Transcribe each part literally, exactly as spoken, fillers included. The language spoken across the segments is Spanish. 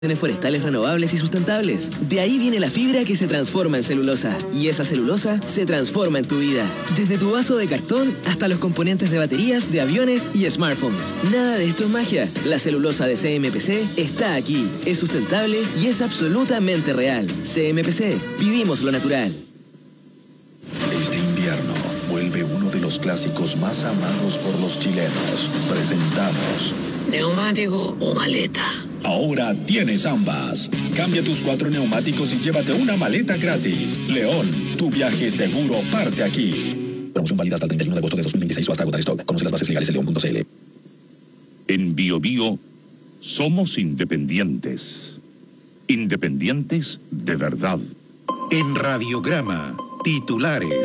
forestales renovables y sustentables. De ahí viene la fibra que se transforma en celulosa. Y esa celulosa se transforma en tu vida. Desde tu vaso de cartón hasta los componentes de baterías, de aviones y smartphones. Nada de esto es magia. La celulosa de C M P C está aquí. Es sustentable y es absolutamente real. C M P C. Vivimos lo natural. Este invierno vuelve uno de los clásicos más amados por los chilenos. Presentamos ¿neumático o maleta? Ahora tienes ambas. Cambia tus cuatro neumáticos y llévate una maleta gratis. León, tu viaje seguro parte aquí. Promoción válida hasta el treinta y uno de agosto de dos mil veintiséis o hasta agotar stock. Conoce las bases legales en león punto c l. En Bio Bio somos independientes. Independientes de verdad. En Radiograma, titulares.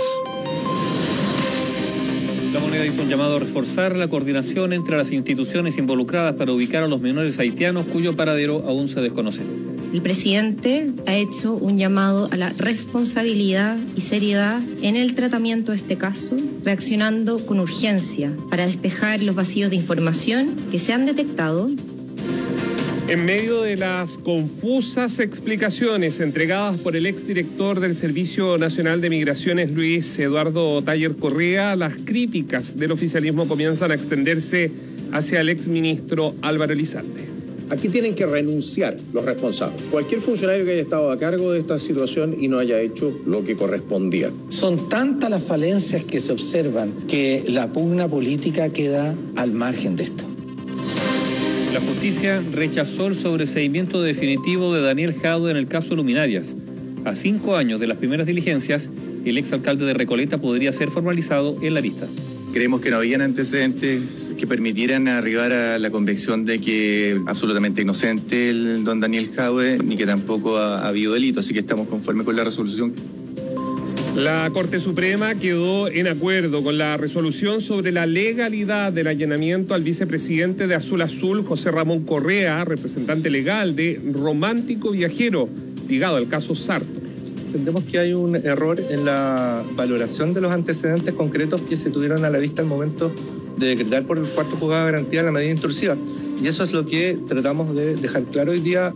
La Moneda hizo un llamado a reforzar la coordinación entre las instituciones involucradas para ubicar a los menores haitianos cuyo paradero aún se desconoce. El presidente ha hecho un llamado a la responsabilidad y seriedad en el tratamiento de este caso, reaccionando con urgencia para despejar los vacíos de información que se han detectado. En medio de las confusas explicaciones entregadas por el exdirector del Servicio Nacional de Migraciones, Luis Eduardo Taller Correa, las críticas del oficialismo comienzan a extenderse hacia el exministro Álvaro Elizalde. Aquí tienen que renunciar los responsables. Cualquier funcionario que haya estado a cargo de esta situación y no haya hecho lo que correspondía. Son tantas las falencias que se observan que la pugna política queda al margen de esto. La justicia rechazó el sobreseimiento definitivo de Daniel Jadwe en el caso Luminarias. A cinco años de las primeras diligencias, el exalcalde de Recoleta podría ser formalizado en la lista. Creemos que no habían antecedentes que permitieran arribar a la convicción de que absolutamente inocente el don Daniel Jadwe, ni que tampoco ha, ha habido delito, así que estamos conformes con la resolución. La Corte Suprema quedó en acuerdo con la resolución sobre la legalidad del allanamiento al vicepresidente de Azul Azul, José Ramón Correa, representante legal de Romántico Viajero, ligado al caso Sarto. Entendemos que hay un error en la valoración de los antecedentes concretos que se tuvieron a la vista al momento de decretar por el cuarto juzgado de garantía la medida intrusiva. Y eso es lo que tratamos de dejar claro hoy día.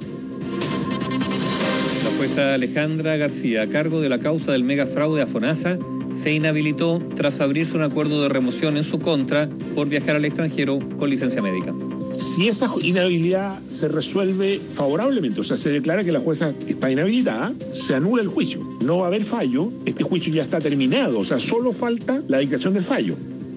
La jueza Alejandra García, a cargo de la causa del megafraude a FONASA, se inhabilitó tras abrirse un acuerdo de remoción en su contra por viajar al extranjero con licencia médica. Si esa inhabilidad se resuelve favorablemente, o sea, se declara que la jueza está inhabilitada, se anula el juicio. No va a haber fallo, este juicio ya está terminado, o sea, solo falta la dictación del fallo.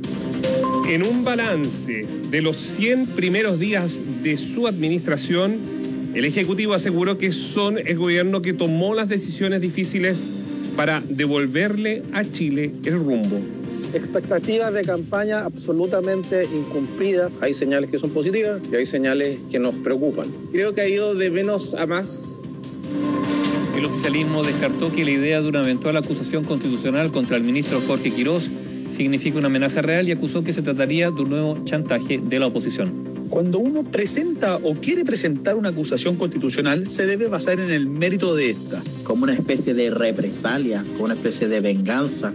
En un balance de los cien primeros días de su administración, el Ejecutivo aseguró que son el gobierno que tomó las decisiones difíciles para devolverle a Chile el rumbo. Expectativas de campaña absolutamente incumplidas. Hay señales que son positivas y hay señales que nos preocupan. Creo que ha ido de menos a más. El oficialismo descartó que la idea de una eventual acusación constitucional contra el ministro Jorge Quirós significa una amenaza real y acusó que se trataría de un nuevo chantaje de la oposición. Cuando uno presenta o quiere presentar una acusación constitucional, se debe basar en el mérito de esta. Como una especie de represalia, como una especie de venganza.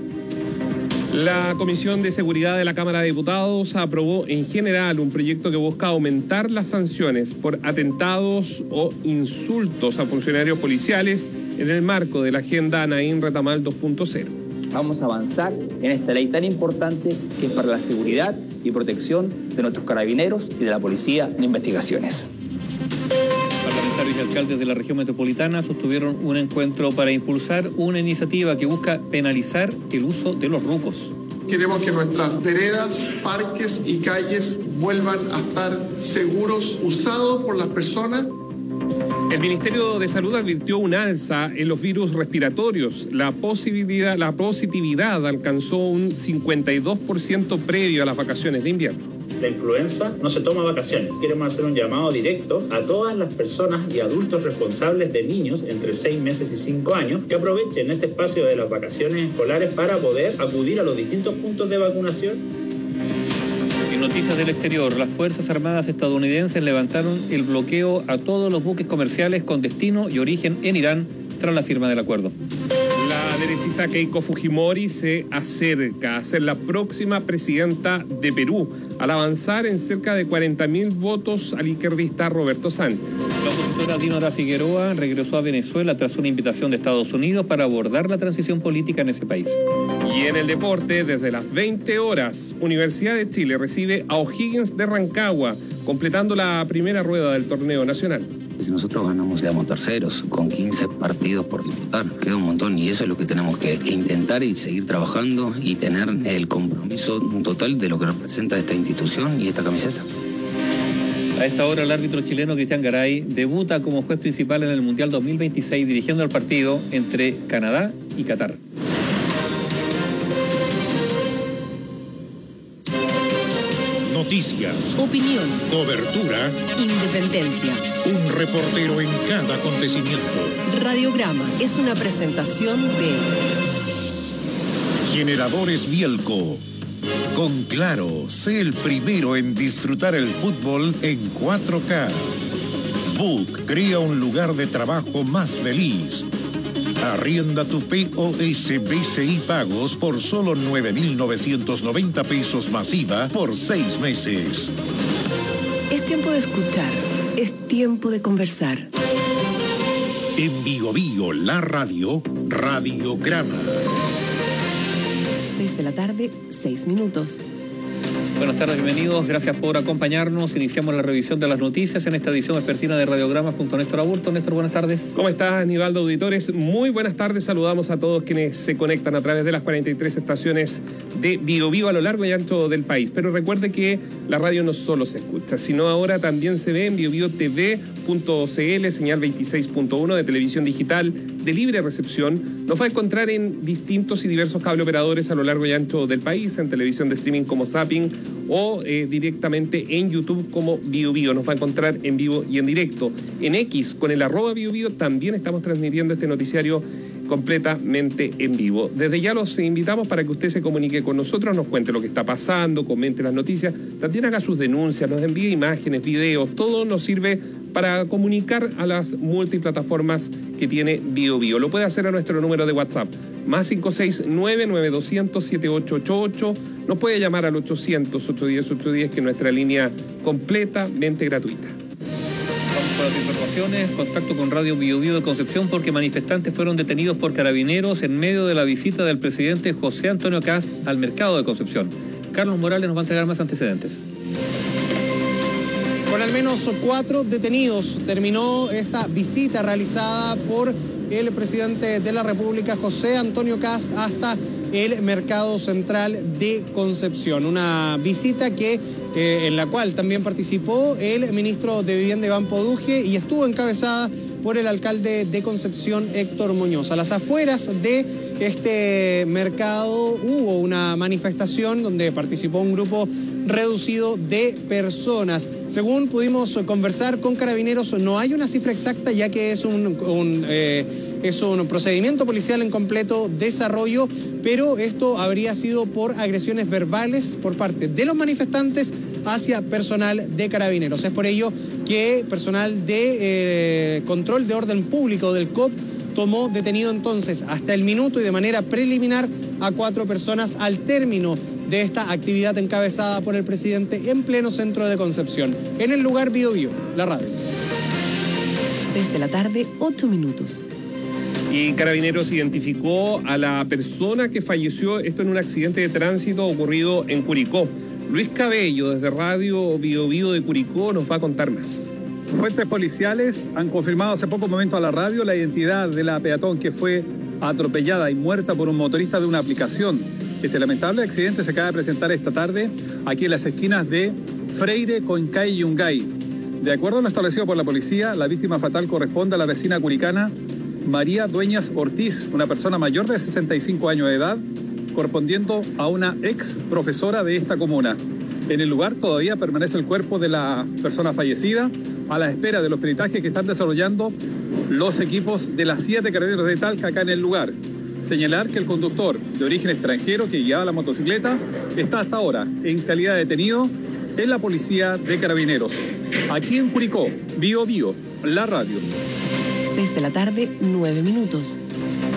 La Comisión de Seguridad de la Cámara de Diputados aprobó en general un proyecto que busca aumentar las sanciones por atentados o insultos a funcionarios policiales en el marco de la Agenda Anaín Retamal dos punto cero. Vamos a avanzar en esta ley tan importante que es para la seguridad y protección de nuestros carabineros y de la policía en investigaciones. Parlamentarios y alcaldes de la región metropolitana sostuvieron un encuentro para impulsar una iniciativa que busca penalizar el uso de los rucos. Queremos que nuestras veredas, parques y calles vuelvan a estar seguros, usados por las personas. El Ministerio de Salud advirtió un alza en los virus respiratorios. La posibilidad, la positividad alcanzó un cincuenta y dos por ciento previo a las vacaciones de invierno. La influenza no se toma vacaciones. Queremos hacer un llamado directo a todas las personas y adultos responsables de niños entre seis meses y cinco años que aprovechen este espacio de las vacaciones escolares para poder acudir a los distintos puntos de vacunación. En noticias del exterior, las Fuerzas Armadas estadounidenses levantaron el bloqueo a todos los buques comerciales con destino y origen en Irán tras la firma del acuerdo. La derechista Keiko Fujimori se acerca a ser la próxima presidenta de Perú, al avanzar en cerca de cuarenta mil votos al izquierdista Roberto Sánchez. La opositora Dinora Figueroa regresó a Venezuela tras una invitación de Estados Unidos para abordar la transición política en ese país. Y en el deporte, desde las veinte horas, Universidad de Chile recibe a O'Higgins de Rancagua, completando la primera rueda del torneo nacional. Si nosotros ganamos, quedamos terceros, con quince partidos por disputar. Queda un montón y eso es lo que tenemos que intentar y seguir trabajando y tener el compromiso total de lo que representa esta institución y esta camiseta. A esta hora el árbitro chileno Cristian Garay debuta como juez principal en el Mundial dos mil veintiséis dirigiendo el partido entre Canadá y Qatar. Noticias, opinión, cobertura, independencia. Un reportero en cada acontecimiento. Radiograma es una presentación de Generadores Bielco. Con Claro, sé el primero en disfrutar el fútbol en cuatro K. Book crea un lugar de trabajo más feliz. Arrienda tu P O S B C I Pagos por solo nueve mil novecientos noventa pesos masiva por seis meses. Es tiempo de escuchar, es tiempo de conversar. En Bio Bio, la radio, Radiograma. seis de la tarde, seis minutos. Buenas tardes, bienvenidos, gracias por acompañarnos. Iniciamos la revisión de las noticias en esta edición vespertina de Radiogramas junto a Néstor Aburto. Néstor, buenas tardes. ¿Cómo estás, Aníbaldo, auditores? Muy buenas tardes, saludamos a todos quienes se conectan a través de las cuarenta y tres estaciones de Bio Bio a lo largo y ancho del país. Pero recuerde que la radio no solo se escucha, sino ahora también se ve en bio bio t v punto c l, señal veintiséis punto uno de televisión digital de libre recepción. Nos va a encontrar en distintos y diversos cable operadores a lo largo y ancho del país, en televisión de streaming como Zapping o eh, directamente en YouTube como Bio Bio. Nos va a encontrar en vivo y en directo. En X, con el arroba Bio Bio, también estamos transmitiendo este noticiario completamente en vivo. Desde ya los invitamos para que usted se comunique con nosotros, nos cuente lo que está pasando, comente las noticias, también haga sus denuncias, nos envíe imágenes, videos, todo nos sirve para comunicar a las multiplataformas que tiene Bio Bio. Lo puede hacer a nuestro número de WhatsApp, más cinco seis nueve, nueve dos cero cero, siete ocho ocho ocho. Nos puede llamar al ochocientos, ochocientos diez, ochocientos diez, que es nuestra línea completamente gratuita. Vamos con las informaciones. Contacto con Radio Bio Bio de Concepción porque manifestantes fueron detenidos por carabineros en medio de la visita del presidente José Antonio Kast al mercado de Concepción. Carlos Morales nos va a entregar más antecedentes. Con al menos cuatro detenidos terminó esta visita realizada por el presidente de la República, José Antonio Kast, hasta el mercado central de Concepción. Una visita que eh, en la cual también participó el ministro de Vivienda, Iván Poduje, y estuvo encabezada por el alcalde de Concepción, Héctor Muñoz. A las afueras de este mercado hubo una manifestación donde participó un grupo reducido de personas. Según pudimos conversar con carabineros, no hay una cifra exacta, ya que es un, un, eh, es un procedimiento policial en completo desarrollo, pero esto habría sido por agresiones verbales por parte de los manifestantes hacia personal de carabineros. Es por ello que personal de eh, control de orden público del C O P tomó detenido entonces hasta el minuto y de manera preliminar a cuatro personas al término de esta actividad encabezada por el presidente en pleno centro de Concepción. En el lugar Bio Bio, la radio. seis de la tarde, ocho minutos. Y Carabineros identificó a la persona que falleció, esto en un accidente de tránsito ocurrido en Curicó. Luis Cabello, desde Radio Bio Bio de Curicó, nos va a contar más. Fuentes policiales han confirmado hace poco momento a la radio la identidad de la peatón que fue atropellada y muerta por un motorista de una aplicación. Este lamentable accidente se acaba de presentar esta tarde aquí en las esquinas de Freire, Concay y Yungay. De acuerdo a lo establecido por la policía, la víctima fatal corresponde a la vecina curicana María Dueñas Ortiz, una persona mayor de sesenta y cinco años de edad, correspondiendo a una ex profesora de esta comuna. En el lugar todavía permanece el cuerpo de la persona fallecida a la espera de los peritajes que están desarrollando los equipos de las siete Carabineros de Talca acá en el lugar. Señalar que el conductor de origen extranjero que guiaba la motocicleta está hasta ahora en calidad de detenido en la policía de Carabineros. Aquí en Curicó, Bio Bio, la radio. seis de la tarde, nueve minutos.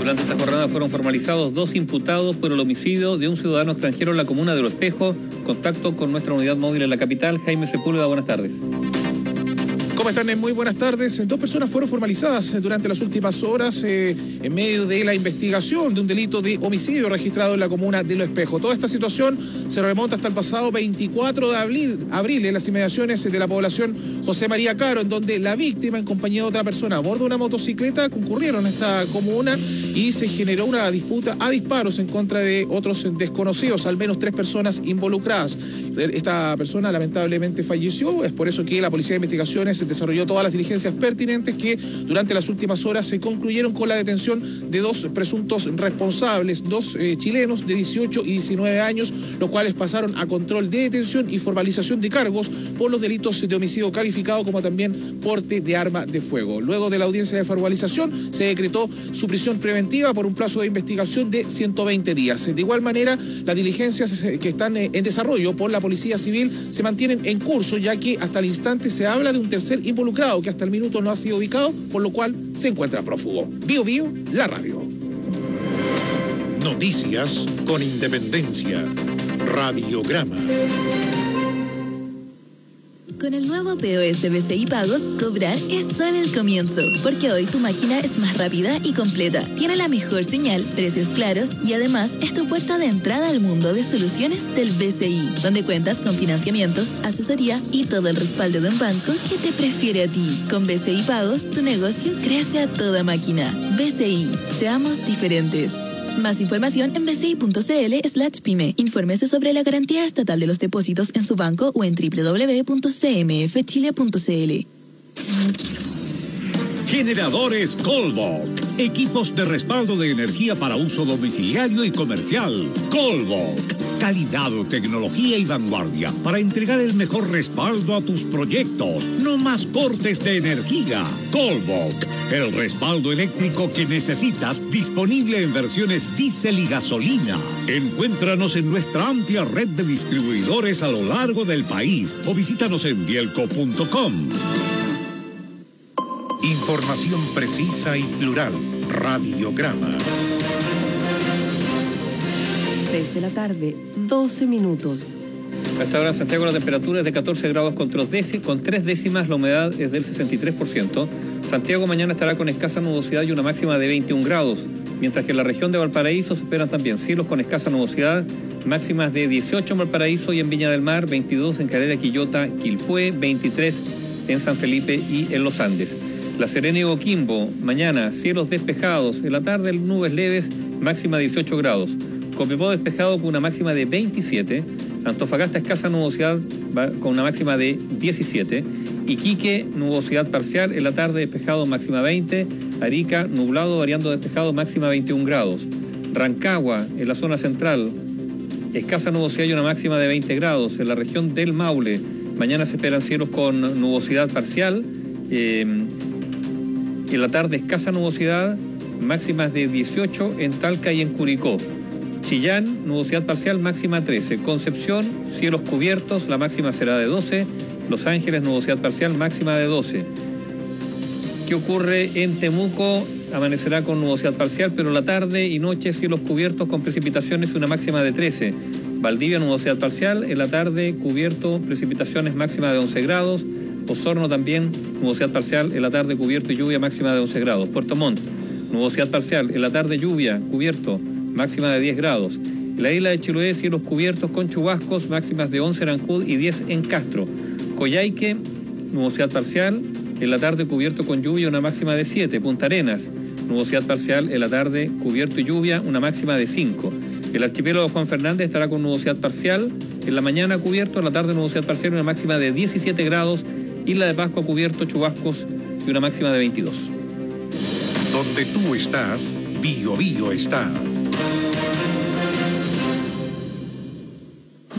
Durante esta jornada fueron formalizados dos imputados por el homicidio de un ciudadano extranjero en la comuna de Lo Espejo. Contacto con nuestra unidad móvil en la capital. Jaime Sepúlveda, buenas tardes. ¿Cómo están? Muy buenas tardes. Dos personas fueron formalizadas durante las últimas horas eh, en medio de la investigación de un delito de homicidio registrado en la comuna de Lo Espejo. Toda esta situación se remonta hasta el pasado veinticuatro de abril, abril en las inmediaciones de la población José María Caro, en donde la víctima, en compañía de otra persona a bordo de una motocicleta, concurrieron a esta comuna y se generó una disputa a disparos en contra de otros desconocidos, al menos tres personas involucradas. Esta persona lamentablemente falleció, es por eso que la Policía de Investigaciones desarrolló todas las diligencias pertinentes que durante las últimas horas se concluyeron con la detención de dos presuntos responsables, dos eh, chilenos de dieciocho y diecinueve años, los cuales pasaron a control de detención y formalización de cargos por los delitos de homicidio calificado como también porte de arma de fuego. Luego de la audiencia de formalización se decretó su prisión preventiva por un plazo de investigación de ciento veinte días. De igual manera, las diligencias que están en desarrollo por la Policía Civil se mantienen en curso, ya que hasta el instante se habla de un tercer involucrado que hasta el minuto no ha sido ubicado, por lo cual se encuentra prófugo. Bio Bio, la radio. Noticias con independencia. Radiograma. Con el nuevo P O S B C I Pagos, cobrar es solo el comienzo, porque hoy tu máquina es más rápida y completa, tiene la mejor señal, precios claros y además es tu puerta de entrada al mundo de soluciones del B C I, donde cuentas con financiamiento, asesoría y todo el respaldo de un banco que te prefiere a ti. Con B C I Pagos, tu negocio crece a toda máquina. B C I, seamos diferentes. Más información en bci.cl slash pyme. Infórmese sobre la garantía estatal de los depósitos en su banco o en doble u doble u doble u punto c m f chile punto c l. Generadores Colbok. Equipos de respaldo de energía para uso domiciliario y comercial. Colbok. Calidad, tecnología y vanguardia para entregar el mejor respaldo a tus proyectos. No más cortes de energía. Colbok. El respaldo eléctrico que necesitas, disponible en versiones diésel y gasolina. Encuéntranos en nuestra amplia red de distribuidores a lo largo del país o visítanos en bielco punto com. Información precisa y plural. Radiograma. seis de la tarde, doce minutos. A esta hora en Santiago la temperatura es de catorce grados con tres, décimas, con tres décimas, la humedad es del sesenta y tres por ciento. Santiago mañana estará con escasa nubosidad y una máxima de veintiún grados, mientras que en la región de Valparaíso se esperan también cielos con escasa nubosidad, máximas de dieciocho en Valparaíso y en Viña del Mar, veintidós en Calera, Quillota, Quilpué, veintitrés en San Felipe y en Los Andes. La Serena y Coquimbo, mañana cielos despejados, en la tarde nubes leves, máxima dieciocho grados. Copiapó despejado con una máxima de veintisiete. Antofagasta escasa nubosidad con una máxima de diecisiete. Iquique, nubosidad parcial, en la tarde despejado, máxima veinte. Arica, nublado, variando despejado, máxima veintiún grados. Rancagua, en la zona central, escasa nubosidad y una máxima de veinte grados. En la región del Maule, mañana se esperan cielos con nubosidad parcial. Eh, en la tarde escasa nubosidad, máximas de dieciocho en Talca y en Curicó. Chillán, nubosidad parcial, máxima trece. Concepción, cielos cubiertos, la máxima será de doce. Los Ángeles, nubosidad parcial, máxima de doce. ¿Qué ocurre en Temuco? Amanecerá con nubosidad parcial, pero la tarde y noche cielos cubiertos con precipitaciones, una máxima de trece. Valdivia, nubosidad parcial, en la tarde cubierto, precipitaciones, máxima de once grados. Osorno también, nubosidad parcial, en la tarde cubierto y lluvia, máxima de once grados. Puerto Montt, nubosidad parcial, en la tarde lluvia, cubierto, máxima de diez grados. En la isla de Chiloé, cielos cubiertos con chubascos, máximas de once en Ancud y diez en Castro. Coyhaique, nubosidad parcial, en la tarde cubierto con lluvia, una máxima de siete. Punta Arenas, nubosidad parcial, en la tarde cubierto y lluvia, una máxima de cinco. El archipiélago de Juan Fernández estará con nubosidad parcial, en la mañana cubierto, en la tarde nubosidad parcial, una máxima de diecisiete grados. Isla de Pascua cubierto, chubascos y una máxima de veintidós. Donde tú estás, Bio Bio está.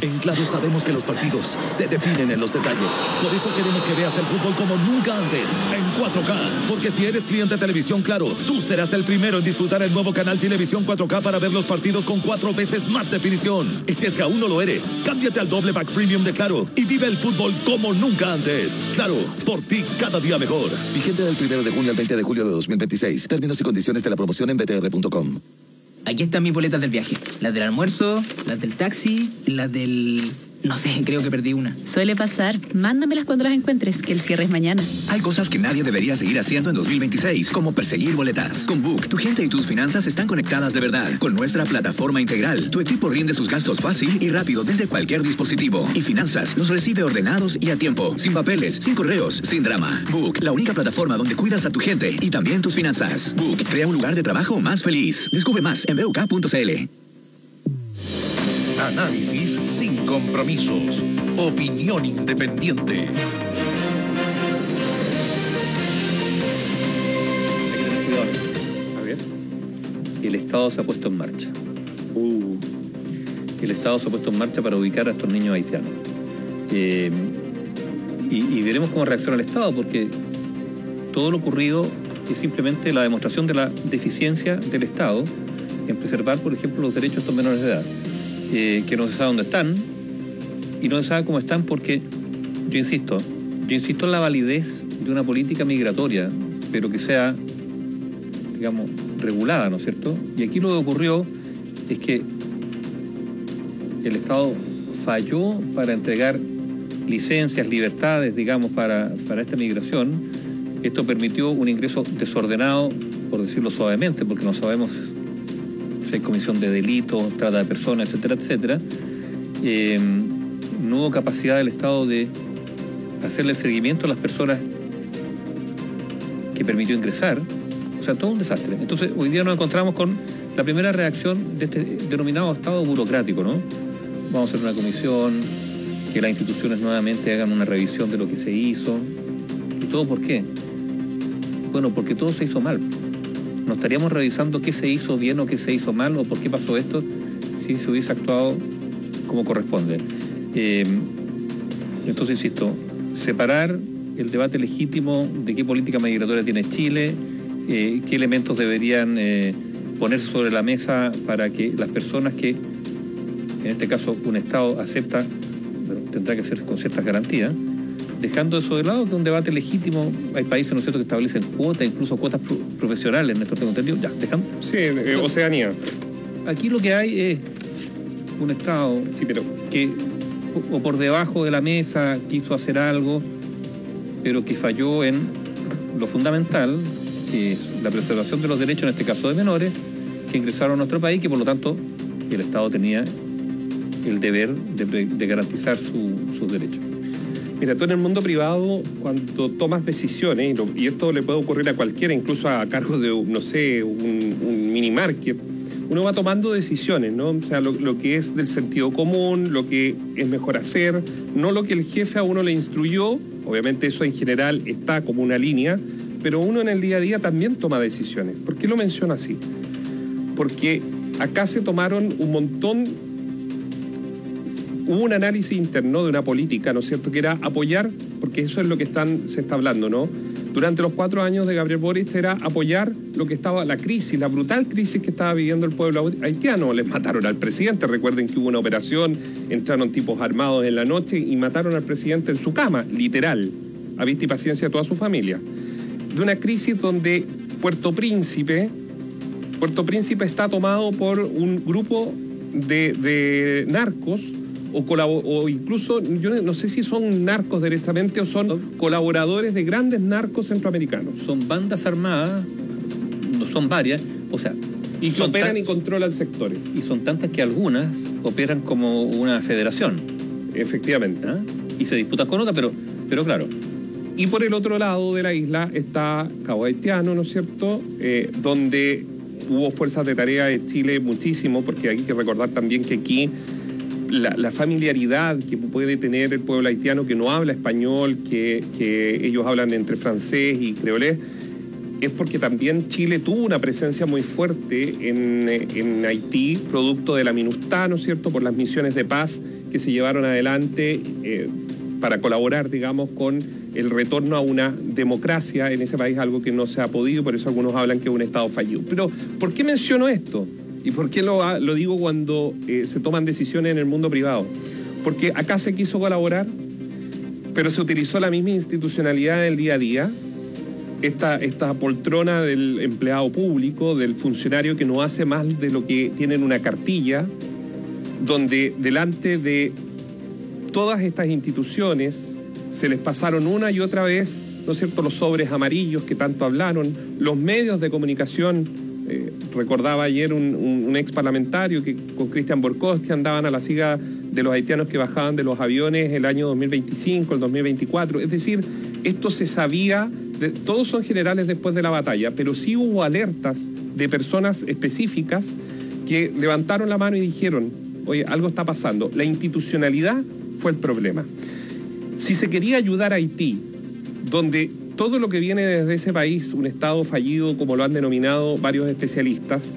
En Claro sabemos que los partidos se definen en los detalles. Por eso queremos que veas el fútbol como nunca antes, en cuatro K. Porque si eres cliente de Televisión Claro, tú serás el primero en disfrutar el nuevo canal Televisión cuatro K para ver los partidos con cuatro veces más definición. Y si es que aún no lo eres, cámbiate al doble pack premium de Claro y vive el fútbol como nunca antes. Claro, por ti cada día mejor. Vigente del primero de junio al veinte de julio de dos mil veintiséis. Términos y condiciones de la promoción en b t r punto com. Aquí están mis boletas del viaje. Las del almuerzo, las del taxi, las del... No sé, creo que perdí una. Suele pasar. Mándamelas cuando las encuentres, que el cierre es mañana. Hay cosas que nadie debería seguir haciendo en dos mil veintiséis, como perseguir boletas. Con Book, tu gente y tus finanzas están conectadas de verdad. Con nuestra plataforma integral, tu equipo rinde sus gastos fácil y rápido desde cualquier dispositivo. Y Finanzas los recibe ordenados y a tiempo. Sin papeles, sin correos, sin drama. Book, la única plataforma donde cuidas a tu gente y también tus finanzas. Book, crea un lugar de trabajo más feliz. Descubre más en b u k punto c l. Análisis sin compromisos. Opinión independiente. A ver. El Estado se ha puesto en marcha. Uh. El Estado se ha puesto en marcha para ubicar a estos niños haitianos. Eh, y, y veremos cómo reacciona el Estado, porque todo lo ocurrido es simplemente la demostración de la deficiencia del Estado en preservar, por ejemplo, los derechos de estos menores de edad. Eh, que no se sabe dónde están y no se sabe cómo están porque, yo insisto, yo insisto en la validez de una política migratoria, pero que sea, digamos, regulada, ¿no es cierto? Y aquí lo que ocurrió es que el Estado falló para entregar licencias, libertades, digamos, para, para esta migración. Esto permitió un ingreso desordenado, por decirlo suavemente, porque no sabemos si hay comisión de delitos, trata de personas, etcétera, etcétera. Eh, no hubo capacidad del Estado de hacerle seguimiento a las personas que permitió ingresar. O sea, todo un desastre. Entonces, hoy día nos encontramos con la primera reacción de este denominado Estado burocrático, ¿no? Vamos a hacer una comisión, que las instituciones nuevamente hagan una revisión de lo que se hizo. ¿Y todo por qué? Bueno, porque todo se hizo mal. No estaríamos revisando qué se hizo bien o qué se hizo mal o por qué pasó esto si se hubiese actuado como corresponde. Eh, entonces, insisto, separar el debate legítimo de qué política migratoria tiene Chile, eh, qué elementos deberían eh, ponerse sobre la mesa para que las personas que, en este caso, un Estado acepta, bueno, tendrá que ser con ciertas garantías, dejando eso de lado, que es un debate legítimo. Hay países, ¿no es cierto?, que establecen cuotas, incluso cuotas pro profesionales, Néstor, tengo entendido. Ya, dejando. Sí, eh, Oceanía. Aquí lo que hay es un Estado, sí, pero que o, o por debajo de la mesa quiso hacer algo, pero que falló en lo fundamental, que es la preservación de los derechos, en este caso de menores, que ingresaron a nuestro país, que por lo tanto el Estado tenía el deber de, de garantizar su, sus derechos. Mira, tú en el mundo privado, cuando tomas decisiones, y, lo, y esto le puede ocurrir a cualquiera, incluso a cargo de, no sé, un, un mini market, uno va tomando decisiones, ¿no? O sea, lo, lo que es del sentido común, lo que es mejor hacer, no lo que el jefe a uno le instruyó. Obviamente eso en general está como una línea, pero uno en el día a día también toma decisiones. ¿Por qué lo menciono así? Porque acá se tomaron un montón... Hubo un análisis interno de una política, ¿no es cierto?, que era apoyar, porque eso es lo que están, se está hablando, ¿no? Durante los cuatro años de Gabriel Boric era apoyar lo que estaba, la crisis, la brutal crisis que estaba viviendo el pueblo haitiano. Les mataron al presidente, recuerden que hubo una operación, entraron tipos armados en la noche y mataron al presidente en su cama, literal, a vista y paciencia de toda su familia. De una crisis donde Puerto Príncipe, Puerto Príncipe está tomado por un grupo de, de narcos, O, o incluso, yo no sé si son narcos directamente o son, son colaboradores de grandes narcos centroamericanos. Son bandas armadas, no son varias, o sea... Y que operan y controlan sectores. Y son tantas que algunas operan como una federación. Efectivamente. ¿Ah? Y se disputan con otras, pero, pero claro. Y por el otro lado de la isla está Cabo Haitiano, ¿no es cierto?, eh, donde hubo fuerzas de tarea de Chile muchísimo, porque hay que recordar también que aquí... La, la familiaridad que puede tener el pueblo haitiano que no habla español, que, que ellos hablan entre francés y creolés, es porque también Chile tuvo una presencia muy fuerte en, en Haití, producto de la MINUSTAH, ¿no es cierto?, por las misiones de paz que se llevaron adelante eh, para colaborar, digamos, con el retorno a una democracia en ese país, algo que no se ha podido, por eso algunos hablan que es un Estado fallido. Pero, ¿por qué menciono esto? ¿Y por qué lo, lo digo cuando eh, se toman decisiones en el mundo privado? Porque acá se quiso colaborar, pero se utilizó la misma institucionalidad del día a día, esta, esta poltrona del empleado público, del funcionario que no hace más de lo que tiene en una cartilla, donde delante de todas estas instituciones se les pasaron una y otra vez, ¿no es cierto?, los sobres amarillos que tanto hablaron, los medios de comunicación. Eh, recordaba ayer un, un, un ex parlamentario que con Cristian Borcós que andaban a la siga de los haitianos que bajaban de los aviones el año dos mil veinticinco, el dos mil veinticuatro. Es decir, esto se sabía, de, todos son generales después de la batalla, pero sí hubo alertas de personas específicas que levantaron la mano y dijeron, oye, algo está pasando. La institucionalidad fue el problema. Si se quería ayudar a Haití, donde todo lo que viene desde ese país, un Estado fallido, como lo han denominado varios especialistas,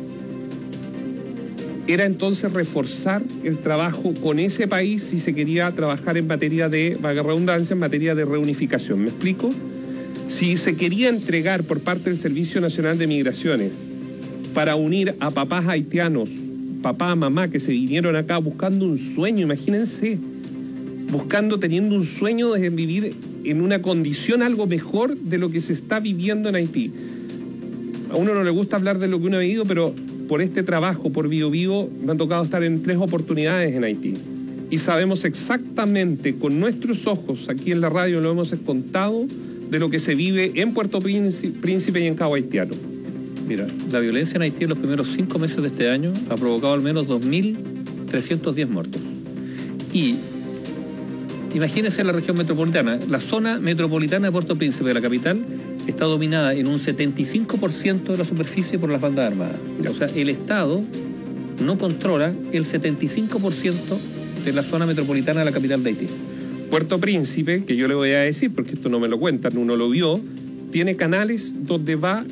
era entonces reforzar el trabajo con ese país si se quería trabajar en materia de, valga la redundancia, en materia de reunificación. ¿Me explico? Si se quería entregar por parte del Servicio Nacional de Migraciones para unir a papás haitianos, papá, mamá, que se vinieron acá buscando un sueño, imagínense, buscando, teniendo un sueño de vivir en una condición algo mejor de lo que se está viviendo en Haití. A uno no le gusta hablar de lo que uno ha vivido, pero por este trabajo, por Bio Bio, me han tocado estar en tres oportunidades en Haití. Y sabemos exactamente, con nuestros ojos, aquí en la radio lo hemos contado, de lo que se vive en Puerto Príncipe y en Cabo Haitiano. Mira, la violencia en Haití en los primeros cinco meses de este año ha provocado al menos dos mil trescientos diez muertos. Y imagínense la región metropolitana. La zona metropolitana de Puerto Príncipe, de la capital, está dominada en un setenta y cinco por ciento de la superficie por las bandas armadas. O sea, el Estado no controla el setenta y cinco por ciento de la zona metropolitana de la capital de Haití. Puerto Príncipe, que yo le voy a decir, porque esto no me lo cuentan, uno lo vio, tiene canales donde va,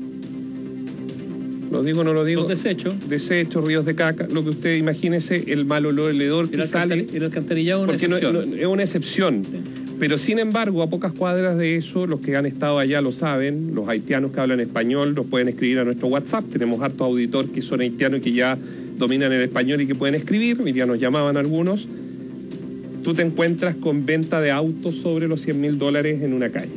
lo digo o no lo digo, los desechos, desechos, ríos de caca, lo que usted imagínese, el mal olor, el hedor que el sale. El alcantarillado es una porque excepción. No, no, es una excepción. Sí. Pero sin embargo, a pocas cuadras de eso, los que han estado allá lo saben, los haitianos que hablan español nos pueden escribir a nuestro WhatsApp, tenemos hartos auditores que son haitianos y que ya dominan el español y que pueden escribir, y ya nos llamaban algunos. Tú te encuentras con venta de autos sobre los cien mil dólares en una calle.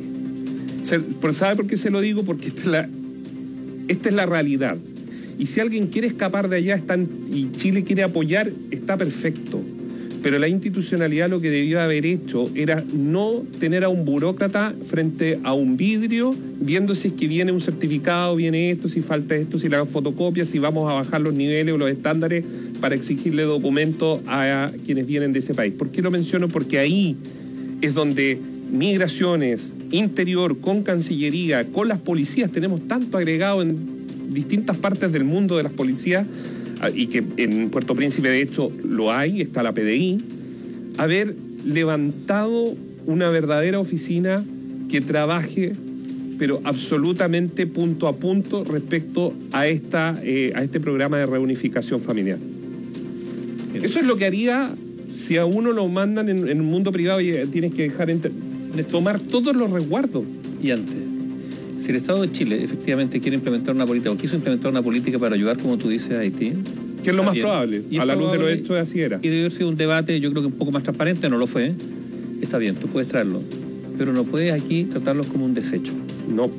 ¿Sabe por qué se lo digo? Porque esta es la, esta es la realidad. Y si alguien quiere escapar de allá están, y Chile quiere apoyar, está perfecto. Pero la institucionalidad lo que debió haber hecho era no tener a un burócrata frente a un vidrio viendo si es que viene un certificado, viene esto, si falta esto, si le hagan fotocopias, si vamos a bajar los niveles o los estándares para exigirle documentos a quienes vienen de ese país. ¿Por qué lo menciono? Porque ahí es donde Migraciones, Interior, con Cancillería, con las policías, tenemos tanto agregado en distintas partes del mundo de las policías, y que en Puerto Príncipe de hecho lo hay, está la P D I, haber levantado una verdadera oficina que trabaje pero absolutamente punto a punto respecto a, esta, eh, a este programa de reunificación familiar. Eso es lo que haría si a uno lo mandan en, en un mundo privado y tienes que dejar entre, de tomar todos los resguardos. Y antes, si el Estado de Chile efectivamente quiere implementar una política o quiso implementar una política para ayudar, como tú dices, a Haití, que es lo más bien, probable, a la luz de los hechos así era. Y debe haber sido un debate, yo creo que un poco más transparente, no lo fue. Está bien, tú puedes traerlo, pero no puedes aquí tratarlos como un desecho. No.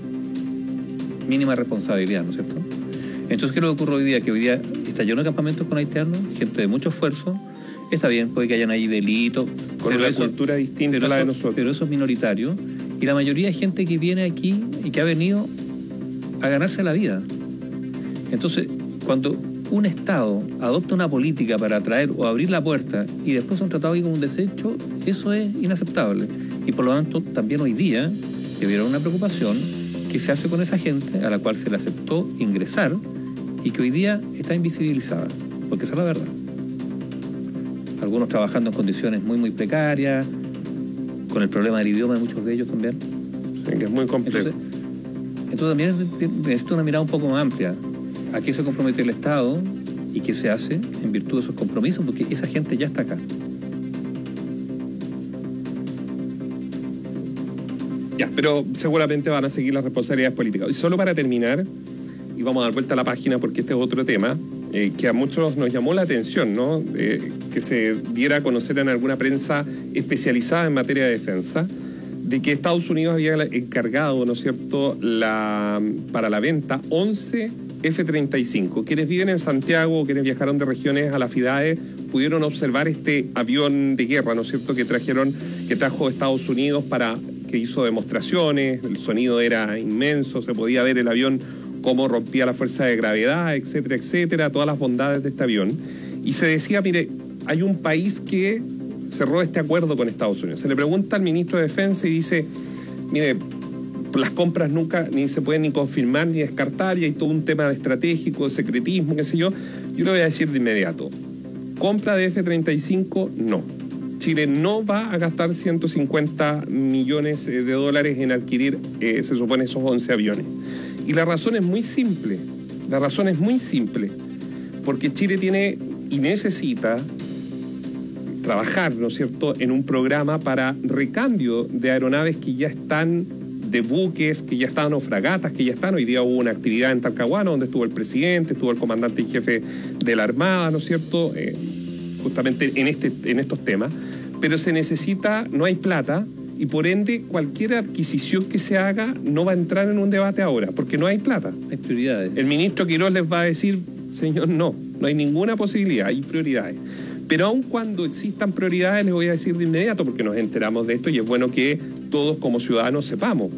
Mínima responsabilidad, ¿no es cierto? Entonces, ¿qué es lo que ocurre hoy día? Que hoy día está lleno de campamentos con haitianos, gente de mucho esfuerzo. Está bien, puede que hayan ahí delitos. Con una eso, cultura distinta a la eso, de nosotros. Pero eso es minoritario. Y la mayoría de gente que viene aquí y que ha venido a ganarse la vida. Entonces, cuando un Estado adopta una política para atraer o abrir la puerta y después son tratados ahí como un desecho, eso es inaceptable. Y por lo tanto, también hoy día debiera haber una preocupación que se hace con esa gente a la cual se le aceptó ingresar y que hoy día está invisibilizada, porque esa es la verdad. Algunos trabajando en condiciones muy, muy precarias, con el problema del idioma de muchos de ellos también. Sí, que es muy complejo. Entonces, entonces también necesita una mirada un poco más amplia. ¿A qué se compromete el Estado y qué se hace en virtud de esos compromisos? Porque esa gente ya está acá. Ya, pero seguramente van a seguir las responsabilidades políticas. Y solo para terminar, y vamos a dar vuelta a la página porque este es otro tema, eh, que a muchos nos llamó la atención, ¿no? Eh, que se diera a conocer en alguna prensa especializada en materia de defensa, de que Estados Unidos había encargado, ¿no es cierto?, la, para la venta once F treinta y cinco. Quienes viven en Santiago o quienes viajaron de regiones a la FIDAE pudieron observar este avión de guerra, ¿no es cierto?, que trajeron, que trajo Estados Unidos para que hizo demostraciones. El sonido era inmenso, se podía ver el avión cómo rompía la fuerza de gravedad, etcétera, etcétera, todas las bondades de este avión. Y se decía, mire, hay un país que cerró este acuerdo con Estados Unidos. Se le pregunta al ministro de Defensa y dice, mire, las compras nunca ni se pueden ni confirmar ni descartar y hay todo un tema de estratégico, de secretismo, qué sé yo. Yo le voy a decir de inmediato, compra de F treinta y cinco, no. Chile no va a gastar ciento cincuenta millones de dólares en adquirir, eh, se supone, esos once aviones. Y la razón es muy simple, la razón es muy simple, porque Chile tiene y necesita trabajar, ¿no es cierto?, en un programa para recambio de aeronaves que ya están, de buques, que ya están, o fragatas, que ya están. Hoy día hubo una actividad en Talcahuano donde estuvo el presidente, estuvo el comandante en jefe de la Armada, ¿no es cierto?, eh, justamente en, este, en estos temas. Pero se necesita, no hay plata, y por ende cualquier adquisición que se haga no va a entrar en un debate ahora, porque no hay plata. Hay prioridades. El ministro Quirós les va a decir, señor, no, no hay ninguna posibilidad, hay prioridades. Pero aun cuando existan prioridades, les voy a decir de inmediato, porque nos enteramos de esto y es bueno que todos como ciudadanos sepamos.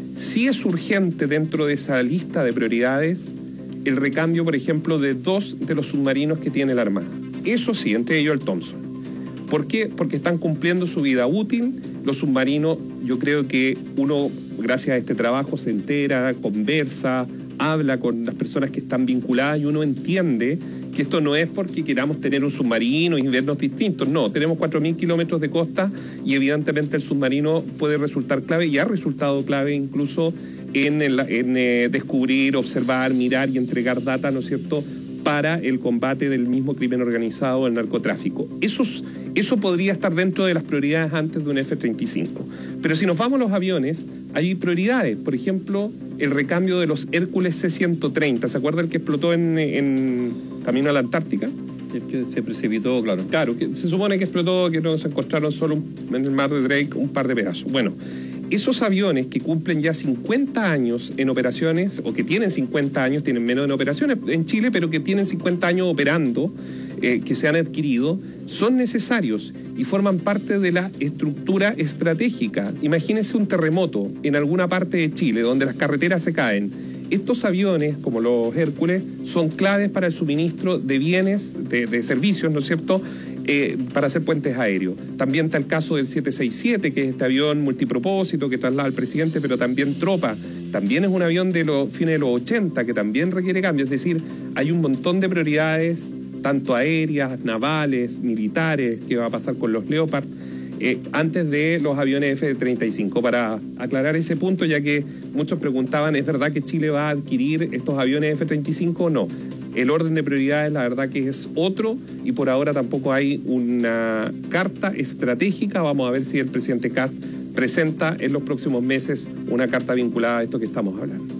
Sí es urgente dentro de esa lista de prioridades el recambio, por ejemplo, de dos de los submarinos que tiene la Armada. Eso sí, entre ellos el Thompson. ¿Por qué? Porque están cumpliendo su vida útil. Los submarinos, yo creo que uno, gracias a este trabajo, se entera, conversa, habla con las personas que están vinculadas y uno entiende que esto no es porque queramos tener un submarino y vernos distintos. No, tenemos cuatro mil kilómetros de costa y evidentemente el submarino puede resultar clave y ha resultado clave incluso en, el, en eh, descubrir, observar, mirar y entregar data, ¿no es cierto?, para el combate del mismo crimen organizado, el narcotráfico. Eso, eso podría estar dentro de las prioridades antes de un F treinta y cinco. Pero si nos vamos a los aviones, hay prioridades. Por ejemplo, el recambio de los Hércules C ciento treinta. ¿Se acuerda el que explotó en, en camino a la Antártica? El que se precipitó, claro. Claro, que se supone que explotó, que no se encontraron solo un, en el mar de Drake un par de pedazos. Bueno, esos aviones que cumplen ya cincuenta años en operaciones, o que tienen cincuenta años, tienen menos en operaciones en Chile, pero que tienen cincuenta años operando, eh, que se han adquirido, son necesarios y forman parte de la estructura estratégica. Imagínense un terremoto en alguna parte de Chile donde las carreteras se caen. Estos aviones, como los Hércules, son claves para el suministro de bienes, de, de servicios, ¿no es cierto?, Eh, para hacer puentes aéreos. También está el caso del siete seis siete, que es este avión multipropósito que traslada al presidente, pero también tropa. También es un avión de los fines de los ochenta, que también requiere cambio. Es decir, hay un montón de prioridades, tanto aéreas, navales, militares, que va a pasar con los Leopard, eh, antes de los aviones F treinta y cinco. Para aclarar ese punto, ya que muchos preguntaban, ¿es verdad que Chile va a adquirir estos aviones F treinta y cinco o no? El orden de prioridades, la verdad que es otro, y por ahora tampoco hay una carta estratégica. Vamos a ver si el presidente Kast presenta en los próximos meses una carta vinculada a esto que estamos hablando.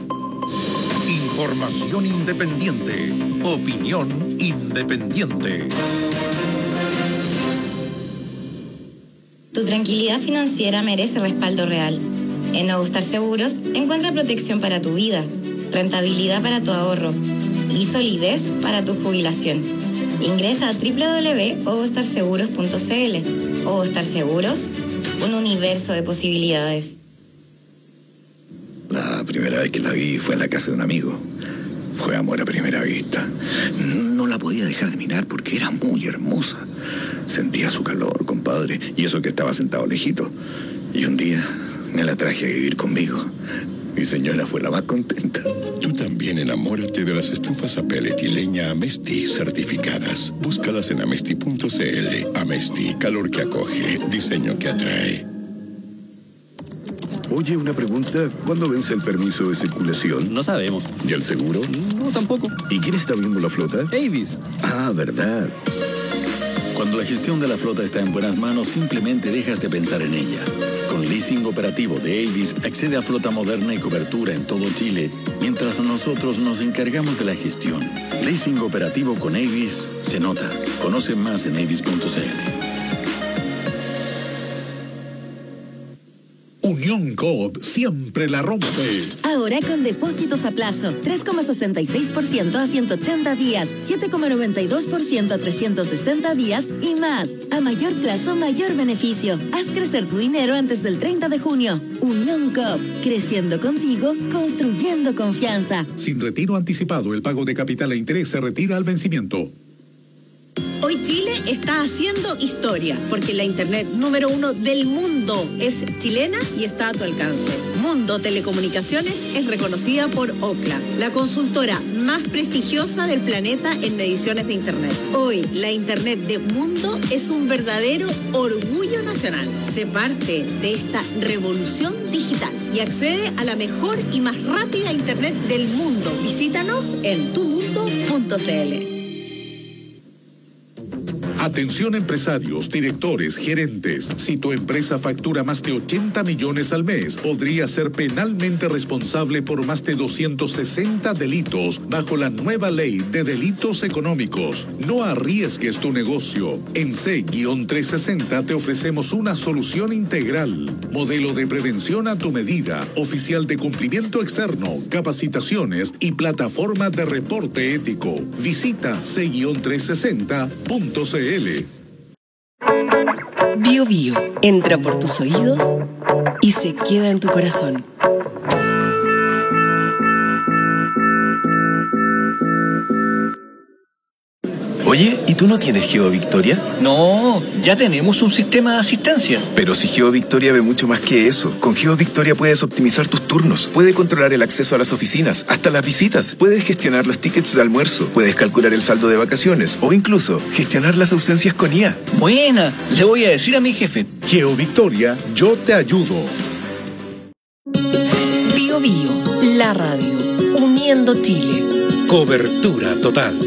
Información independiente, opinión independiente. Tu tranquilidad financiera merece respaldo real. En Ogostar Seguros encuentra protección para tu vida, rentabilidad para tu ahorro y solidez para tu jubilación. Ingresa a doble u doble u doble u punto ogostar seguros punto c l. Ogostar Seguros, un universo de posibilidades. La primera vez que la vi fue en la casa de un amigo. Fue amor a primera vista. No la podía dejar de mirar porque era muy hermosa. Sentía su calor, compadre, y eso que estaba sentado lejito. Y un día me la traje a vivir conmigo. Mi señora fue la más contenta. Tú también enamórate de las estufas a pellet y leña Amesti certificadas. Búscalas en amesti punto c l. Amesti, calor que acoge, diseño que atrae. Oye, una pregunta. ¿Cuándo vence el permiso de circulación? No sabemos. ¿Y el seguro? No, tampoco. ¿Y quién está viendo la flota? Avis. Ah, verdad. Cuando la gestión de la flota está en buenas manos, simplemente dejas de pensar en ella. Con leasing operativo de Avis, accede a flota moderna y cobertura en todo Chile, mientras nosotros nos encargamos de la gestión. Leasing operativo con Avis se nota. Conoce más en avis punto c l. Unión Coop siempre la rompe. Ahora con depósitos a plazo, tres coma sesenta y seis por ciento a ciento ochenta días, siete coma noventa y dos por ciento a trescientos sesenta días y más. A mayor plazo, mayor beneficio. Haz crecer tu dinero antes del treinta de junio. Unión Coop, creciendo contigo, construyendo confianza. Sin retiro anticipado, el pago de capital e interés se retira al vencimiento. Hoy Chile está haciendo historia, porque la internet número uno del mundo es chilena y está a tu alcance. Mundo Telecomunicaciones es reconocida por Ookla, la consultora más prestigiosa del planeta en mediciones de internet. Hoy, la internet de Mundo es un verdadero orgullo nacional. Sé parte de esta revolución digital y accede a la mejor y más rápida internet del mundo. Visítanos en tu mundo punto c l. Atención empresarios, directores, gerentes. Si tu empresa factura más de ochenta millones al mes, podría ser penalmente responsable por más de doscientos sesenta delitos bajo la nueva ley de delitos económicos. No arriesgues tu negocio. En C trescientos sesenta te ofrecemos una solución integral. Modelo de prevención a tu medida, oficial de cumplimiento externo, capacitaciones y plataforma de reporte ético. Visita C trescientos sesenta punto c l. Bio Bio entra por tus oídos y se queda en tu corazón. Oye, ¿y tú no tienes GeoVictoria? No, ya tenemos un sistema de asistencia. Pero si GeoVictoria ve mucho más que eso. Con GeoVictoria puedes optimizar tus turnos, puedes controlar el acceso a las oficinas, hasta las visitas, puedes gestionar los tickets de almuerzo, puedes calcular el saldo de vacaciones o incluso gestionar las ausencias con I A. Buena, le voy a decir a mi jefe. GeoVictoria, yo te ayudo. Bio Bio, la radio, uniendo Chile. Cobertura total.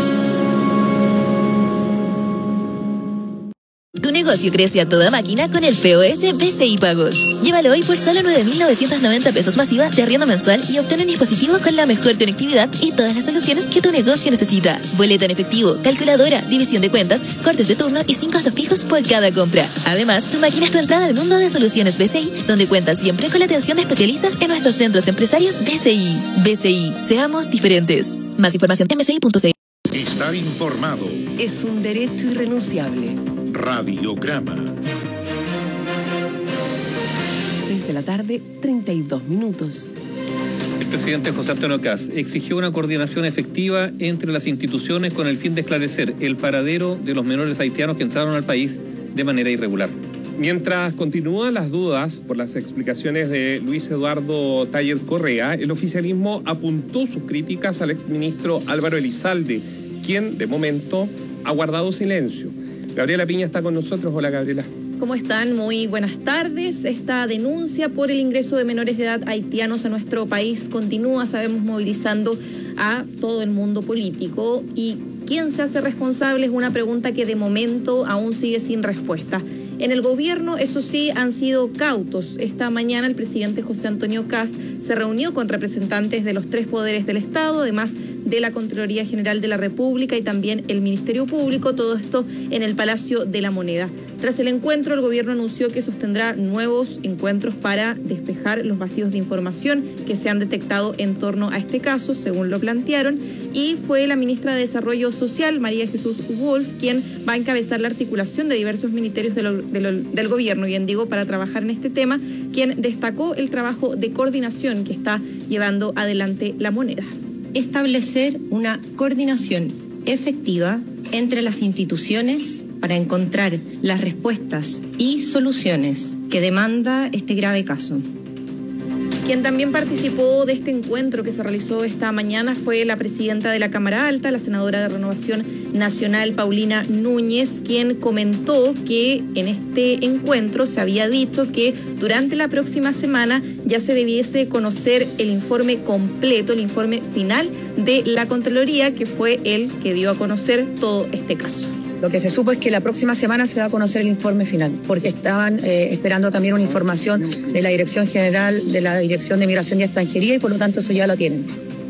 Tu negocio crece a toda máquina con el P O S B C I Pagos. Llévalo hoy por solo nueve mil novecientos noventa pesos masiva de arriendo mensual y obtén un dispositivo con la mejor conectividad y todas las soluciones que tu negocio necesita. Boleta en efectivo, calculadora, división de cuentas, cortes de turno y sin costos fijos por cada compra. Además, tu máquina es tu entrada al mundo de soluciones B C I, donde cuentas siempre con la atención de especialistas en nuestros centros empresarios B C I. B C I, seamos diferentes. Más información en b c i punto c l. Estar informado es un derecho irrenunciable. Radiograma. seis de la tarde, treinta y dos minutos. El presidente José Antonio Kast exigió una coordinación efectiva entre las instituciones con el fin de esclarecer el paradero de los menores haitianos que entraron al país de manera irregular. Mientras continúan las dudas por las explicaciones de Luis Eduardo Taller Correa, el oficialismo apuntó sus críticas al exministro Álvaro Elizalde, quien de momento ha guardado silencio. Gabriela Piña está con nosotros. Hola, Gabriela. ¿Cómo están? Muy buenas tardes. Esta denuncia por el ingreso de menores de edad haitianos a nuestro país continúa, sabemos, movilizando a todo el mundo político. ¿Y quién se hace responsable? Es una pregunta que de momento aún sigue sin respuesta. En el gobierno, eso sí, han sido cautos. Esta mañana el presidente José Antonio Kast se reunió con representantes de los tres poderes del Estado, además de la Contraloría General de la República y también el Ministerio Público, todo esto en el Palacio de la Moneda. Tras el encuentro, el gobierno anunció que sostendrá nuevos encuentros para despejar los vacíos de información que se han detectado en torno a este caso, según lo plantearon, y fue la ministra de Desarrollo Social, María Jesús Wolf, quien va a encabezar la articulación de diversos ministerios de lo, de lo, del gobierno, bien digo, para trabajar en este tema, quien destacó el trabajo de coordinación que está llevando adelante la Moneda. Establecer una coordinación efectiva entre las instituciones para encontrar las respuestas y soluciones que demanda este grave caso. Quien también participó de este encuentro que se realizó esta mañana fue la presidenta de la Cámara Alta, la senadora de Renovación Nacional, Paulina Núñez, quien comentó que en este encuentro se había dicho que durante la próxima semana ya se debiese conocer el informe completo, el informe final de la Contraloría, que fue el que dio a conocer todo este caso. Lo que se supo es que la próxima semana se va a conocer el informe final, porque estaban eh, esperando también una información de la Dirección General de la Dirección de Migración y Extranjería y por lo tanto eso ya lo tienen.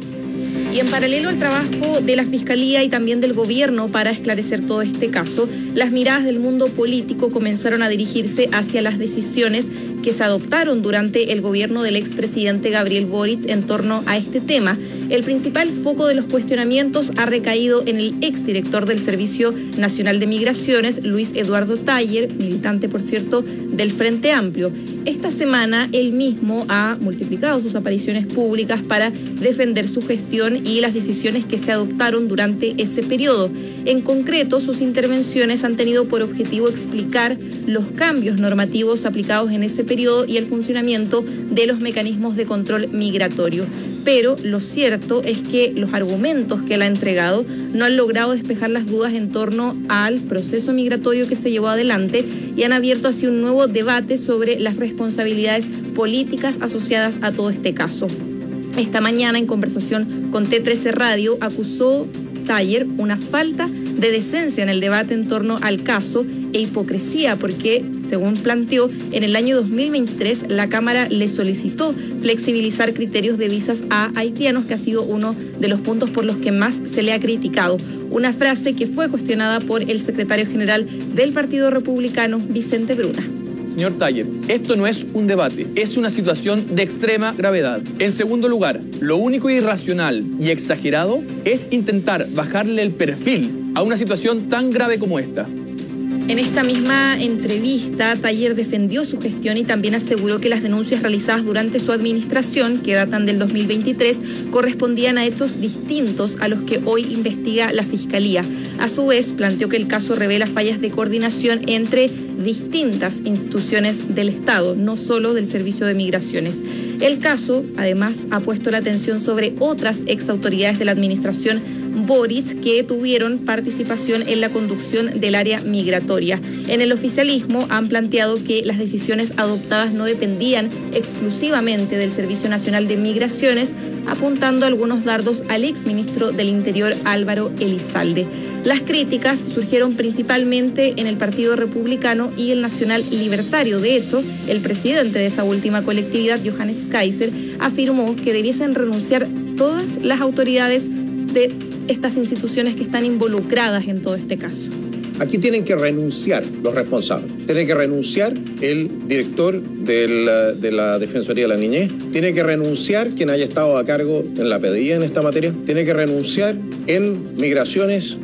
Y en paralelo al trabajo de la Fiscalía y también del Gobierno para esclarecer todo este caso, las miradas del mundo político comenzaron a dirigirse hacia las decisiones que se adoptaron durante el gobierno del expresidente Gabriel Boric en torno a este tema. El principal foco de los cuestionamientos ha recaído en el exdirector del Servicio Nacional de Migraciones, Luis Eduardo Taller, militante, por cierto, del Frente Amplio. Esta semana él mismo ha multiplicado sus apariciones públicas para defender su gestión y las decisiones que se adoptaron durante ese periodo. En concreto, sus intervenciones han tenido por objetivo explicar los cambios normativos aplicados en ese periodo y el funcionamiento de los mecanismos de control migratorio. Pero lo cierto es que los argumentos que él ha entregado no han logrado despejar las dudas en torno al proceso migratorio que se llevó adelante y han abierto así un nuevo debate sobre las responsabilidades políticas asociadas a todo este caso. Esta mañana, en conversación con T trece Radio, acusó Taller una falta de decencia en el debate en torno al caso e hipocresía porque, según planteó, en el año dos mil veintitrés la Cámara le solicitó flexibilizar criterios de visas a haitianos, que ha sido uno de los puntos por los que más se le ha criticado. Una frase que fue cuestionada por el secretario general del Partido Republicano, Vicente Bruna. Señor Taller, esto no es un debate, es una situación de extrema gravedad. En segundo lugar, lo único irracional y exagerado es intentar bajarle el perfil a una situación tan grave como esta. En esta misma entrevista, Taller defendió su gestión y también aseguró que las denuncias realizadas durante su administración, que datan del dos mil veintitrés, correspondían a hechos distintos a los que hoy investiga la Fiscalía. A su vez, planteó que el caso revela fallas de coordinación entre distintas instituciones del Estado, no solo del Servicio de Migraciones. El caso, además, ha puesto la atención sobre otras exautoridades de la administración Boric que tuvieron participación en la conducción del área migratoria. En el oficialismo han planteado que las decisiones adoptadas no dependían exclusivamente del Servicio Nacional de Migraciones, apuntando algunos dardos al exministro del Interior, Álvaro Elizalde. Las críticas surgieron principalmente en el Partido Republicano y el Nacional Libertario. De hecho, el presidente de esa última colectividad, Johannes Kaiser, afirmó que debiesen renunciar todas las autoridades de estas instituciones que están involucradas en todo este caso. Aquí tienen que renunciar los responsables. Tiene que renunciar el director de la, de la Defensoría de la Niñez. Tiene que renunciar quien haya estado a cargo en la P D I en esta materia. Tiene que renunciar en Migraciones.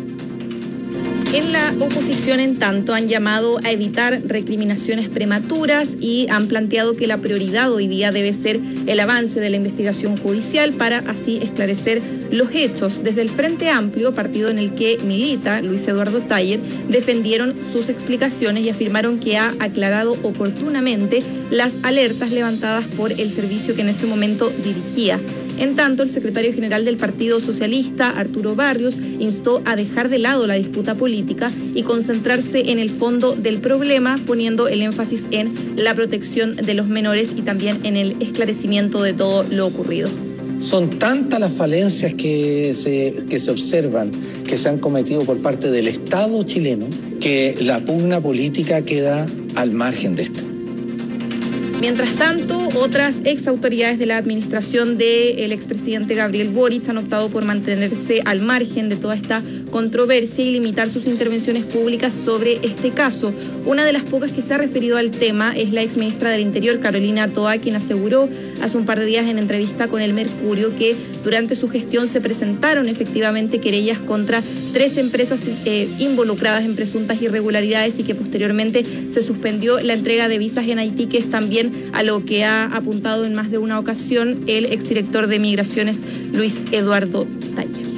En la oposición, en tanto, han llamado a evitar recriminaciones prematuras y han planteado que la prioridad hoy día debe ser el avance de la investigación judicial para así esclarecer los hechos. Desde el Frente Amplio, partido en el que milita Luis Eduardo Taller, defendieron sus explicaciones y afirmaron que ha aclarado oportunamente las alertas levantadas por el servicio que en ese momento dirigía. En tanto, el secretario general del Partido Socialista, Arturo Barrios, instó a dejar de lado la disputa política y concentrarse en el fondo del problema, poniendo el énfasis en la protección de los menores y también en el esclarecimiento de todo lo ocurrido. Son tantas las falencias que se, que se observan, que se han cometido por parte del Estado chileno, que la pugna política queda al margen de esto. Mientras tanto, otras exautoridades de la administración del expresidente Gabriel Boric han optado por mantenerse al margen de toda esta controversia y limitar sus intervenciones públicas sobre este caso. Una de las pocas que se ha referido al tema es la exministra del Interior, Carolina Toa, quien aseguró hace un par de días en entrevista con El Mercurio que durante su gestión se presentaron efectivamente querellas contra tres empresas eh, involucradas en presuntas irregularidades y que posteriormente se suspendió la entrega de visas en Haití, que es también a lo que ha apuntado en más de una ocasión el exdirector de Migraciones, Luis Eduardo Taller.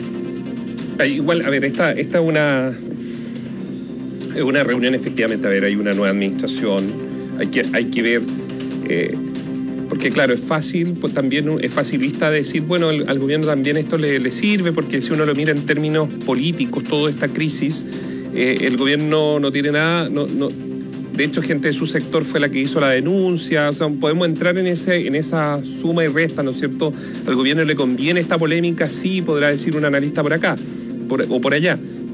Igual, a ver, esta, esta es una, es una reunión, efectivamente, a ver, hay una nueva administración, hay que, hay que ver, eh, porque claro, es fácil, pues también es facilista decir, bueno, al, al gobierno también esto le, le sirve, porque si uno lo mira en términos políticos, toda esta crisis, eh, el gobierno no tiene nada, no, no, de hecho gente de su sector fue la que hizo la denuncia, o sea, podemos entrar en, ese, en esa suma y resta, ¿no es cierto? Al gobierno le conviene esta polémica, sí, podrá decir un analista por acá por, o por allá,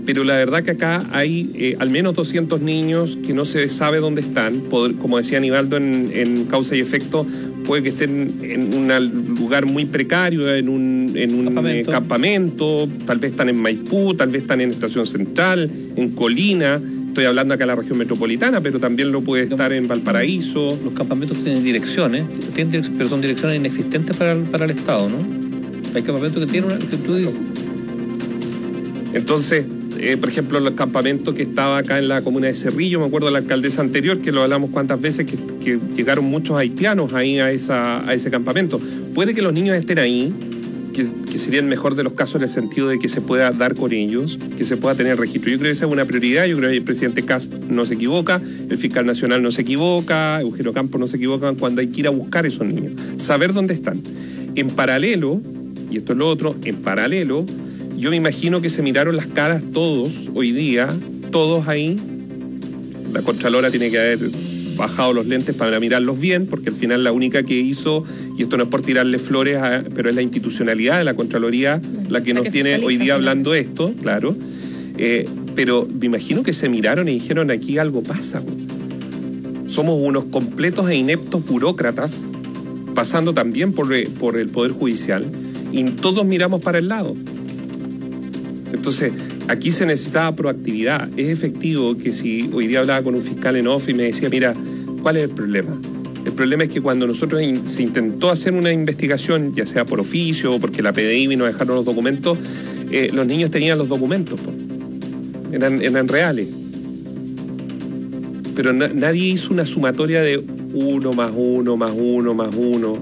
pero la verdad que acá hay eh, al menos doscientos niños que no se sabe dónde están. Pod- como decía Aníbaldo en, en Causa y Efecto, puede que estén en un lugar muy precario, en un, en un campamento. Eh, campamento, tal vez están en Maipú, tal vez están en Estación Central, en Colina. Estoy hablando acá de la región metropolitana, pero también lo puede estar en Valparaíso. Los campamentos tienen direcciones, tienen direc- pero son direcciones inexistentes para el, para el Estado, ¿no? Hay campamentos que tienen una, que tú dices. Entonces, eh, por ejemplo, los campamentos que estaba acá en la comuna de Cerrillo, me acuerdo de la alcaldesa anterior, que lo hablamos cuántas veces, que, que llegaron muchos haitianos ahí a, esa, a ese campamento. Puede que los niños estén ahí, que, que sería el mejor de los casos en el sentido de que se pueda dar con ellos, que se pueda tener registro. Yo creo que esa es una prioridad, yo creo que el presidente Kast no se equivoca, el fiscal nacional no se equivoca, Eugenio Campos no se equivoca cuando hay que ir a buscar a esos niños, saber dónde están. En paralelo, y esto es lo otro, en paralelo, yo me imagino que se miraron las caras todos hoy día, todos ahí. La Contralora tiene que haber bajado los lentes para mirarlos bien, porque al final la única que hizo, y esto no es por tirarle flores, a, pero es la institucionalidad de la Contraloría la que la nos que tiene hoy día hablando esto, claro. Eh, pero me imagino que se miraron y dijeron, aquí algo pasa. Somos unos completos e ineptos burócratas, pasando también por, por el Poder Judicial, y todos miramos para el lado. Entonces, aquí se necesitaba proactividad. Es efectivo que si hoy día hablaba con un fiscal en off y me decía, mira, ¿cuál es el problema? El problema es que cuando nosotros in, se intentó hacer una investigación, ya sea por oficio o porque la P D I vino a dejarnos los documentos, eh, los niños tenían los documentos, po. Eran, eran reales. Pero na, nadie hizo una sumatoria de uno más uno más uno más uno.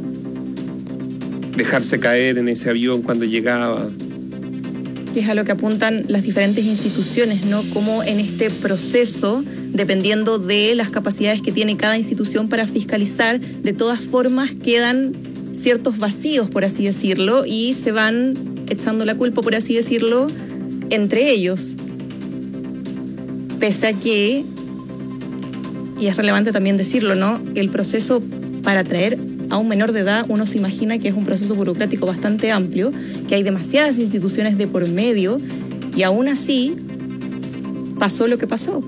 Dejarse caer en ese avión cuando llegaba. Que es a lo que apuntan las diferentes instituciones, ¿no? Como en este proceso, dependiendo de las capacidades que tiene cada institución para fiscalizar, de todas formas quedan ciertos vacíos, por así decirlo, y se van echando la culpa, por así decirlo, entre ellos. Pese a que, y es relevante también decirlo, ¿no? El proceso para traer a un menor de edad, uno se imagina que es un proceso burocrático bastante amplio, que hay demasiadas instituciones de por medio, y aún así pasó lo que pasó.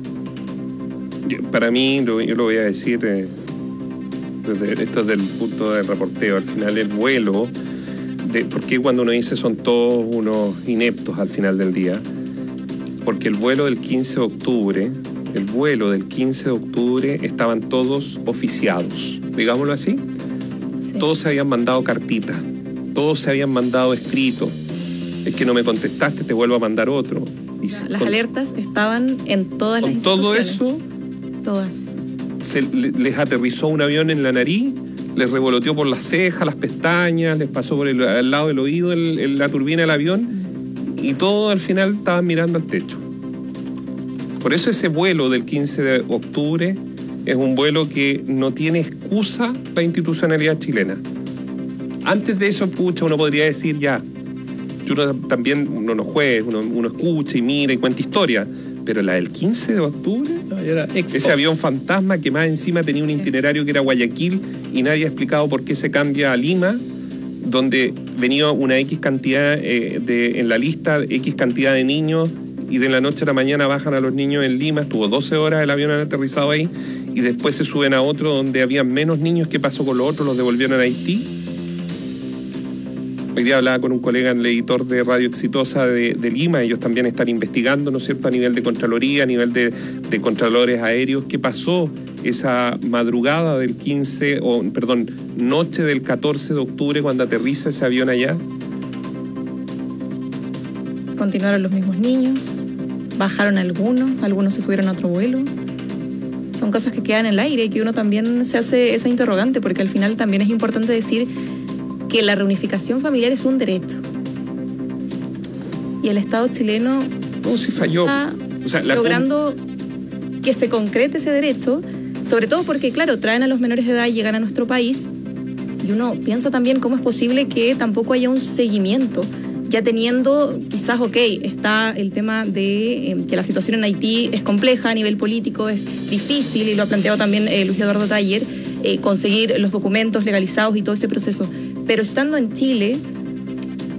Para mí, yo lo voy a decir, eh, esto es del punto de reporteo, al final el vuelo, de, porque cuando uno dice son todos unos ineptos al final del día, porque el vuelo del quince de octubre, el vuelo del quince de octubre estaban todos oficiados, digámoslo así. Todos se habían mandado cartita, todos se habían mandado escrito. Es que no me contestaste, te vuelvo a mandar otro. Y las con, alertas estaban en todas las instituciones. Todo eso, todas. Se, les aterrizó un avión en la nariz, les revoloteó por las cejas, las pestañas, les pasó por el, al lado del oído el, el, la turbina del avión, y todo al final estaban mirando al techo. Por eso ese vuelo del quince de octubre es un vuelo que no tiene excusa la institucionalidad chilena. Antes de eso, pucha, uno podría decir ya, uno también, uno no juega, uno, uno escucha y mira y cuenta historia, pero la del quince de octubre, no, era ese avión fantasma que más encima tenía un itinerario que era Guayaquil y nadie ha explicado por qué se cambia a Lima, donde venía una X cantidad eh, de, en la lista, X cantidad de niños, y de la noche a la mañana bajan a los niños en Lima, estuvo doce horas el avión aterrizado ahí, y después se suben a otro donde había menos niños. ¿Qué pasó con los otros? ¿Los devolvieron a Haití? Hoy día hablaba con un colega, el editor de Radio Exitosa de, de Lima, ellos también están investigando, ¿no es cierto?, a nivel de Contraloría, a nivel de, de Contralores Aéreos, ¿qué pasó esa madrugada del quince, o perdón, noche del catorce de octubre cuando aterriza ese avión allá? Continuaron los mismos niños, bajaron algunos, algunos se subieron a otro vuelo. Son cosas que quedan en el aire y que uno también se hace esa interrogante, porque al final también es importante decir que la reunificación familiar es un derecho. Y el Estado chileno no, si falló. está o sea, la logrando con... que se concrete ese derecho, sobre todo porque, claro, traen a los menores de edad y llegan a nuestro país, y uno piensa también cómo es posible que tampoco haya un seguimiento. Ya teniendo, quizás, ok, está el tema de eh, que la situación en Haití es compleja a nivel político, es difícil, y lo ha planteado también eh, Luis Eduardo Taller, eh, conseguir los documentos legalizados y todo ese proceso. Pero estando en Chile,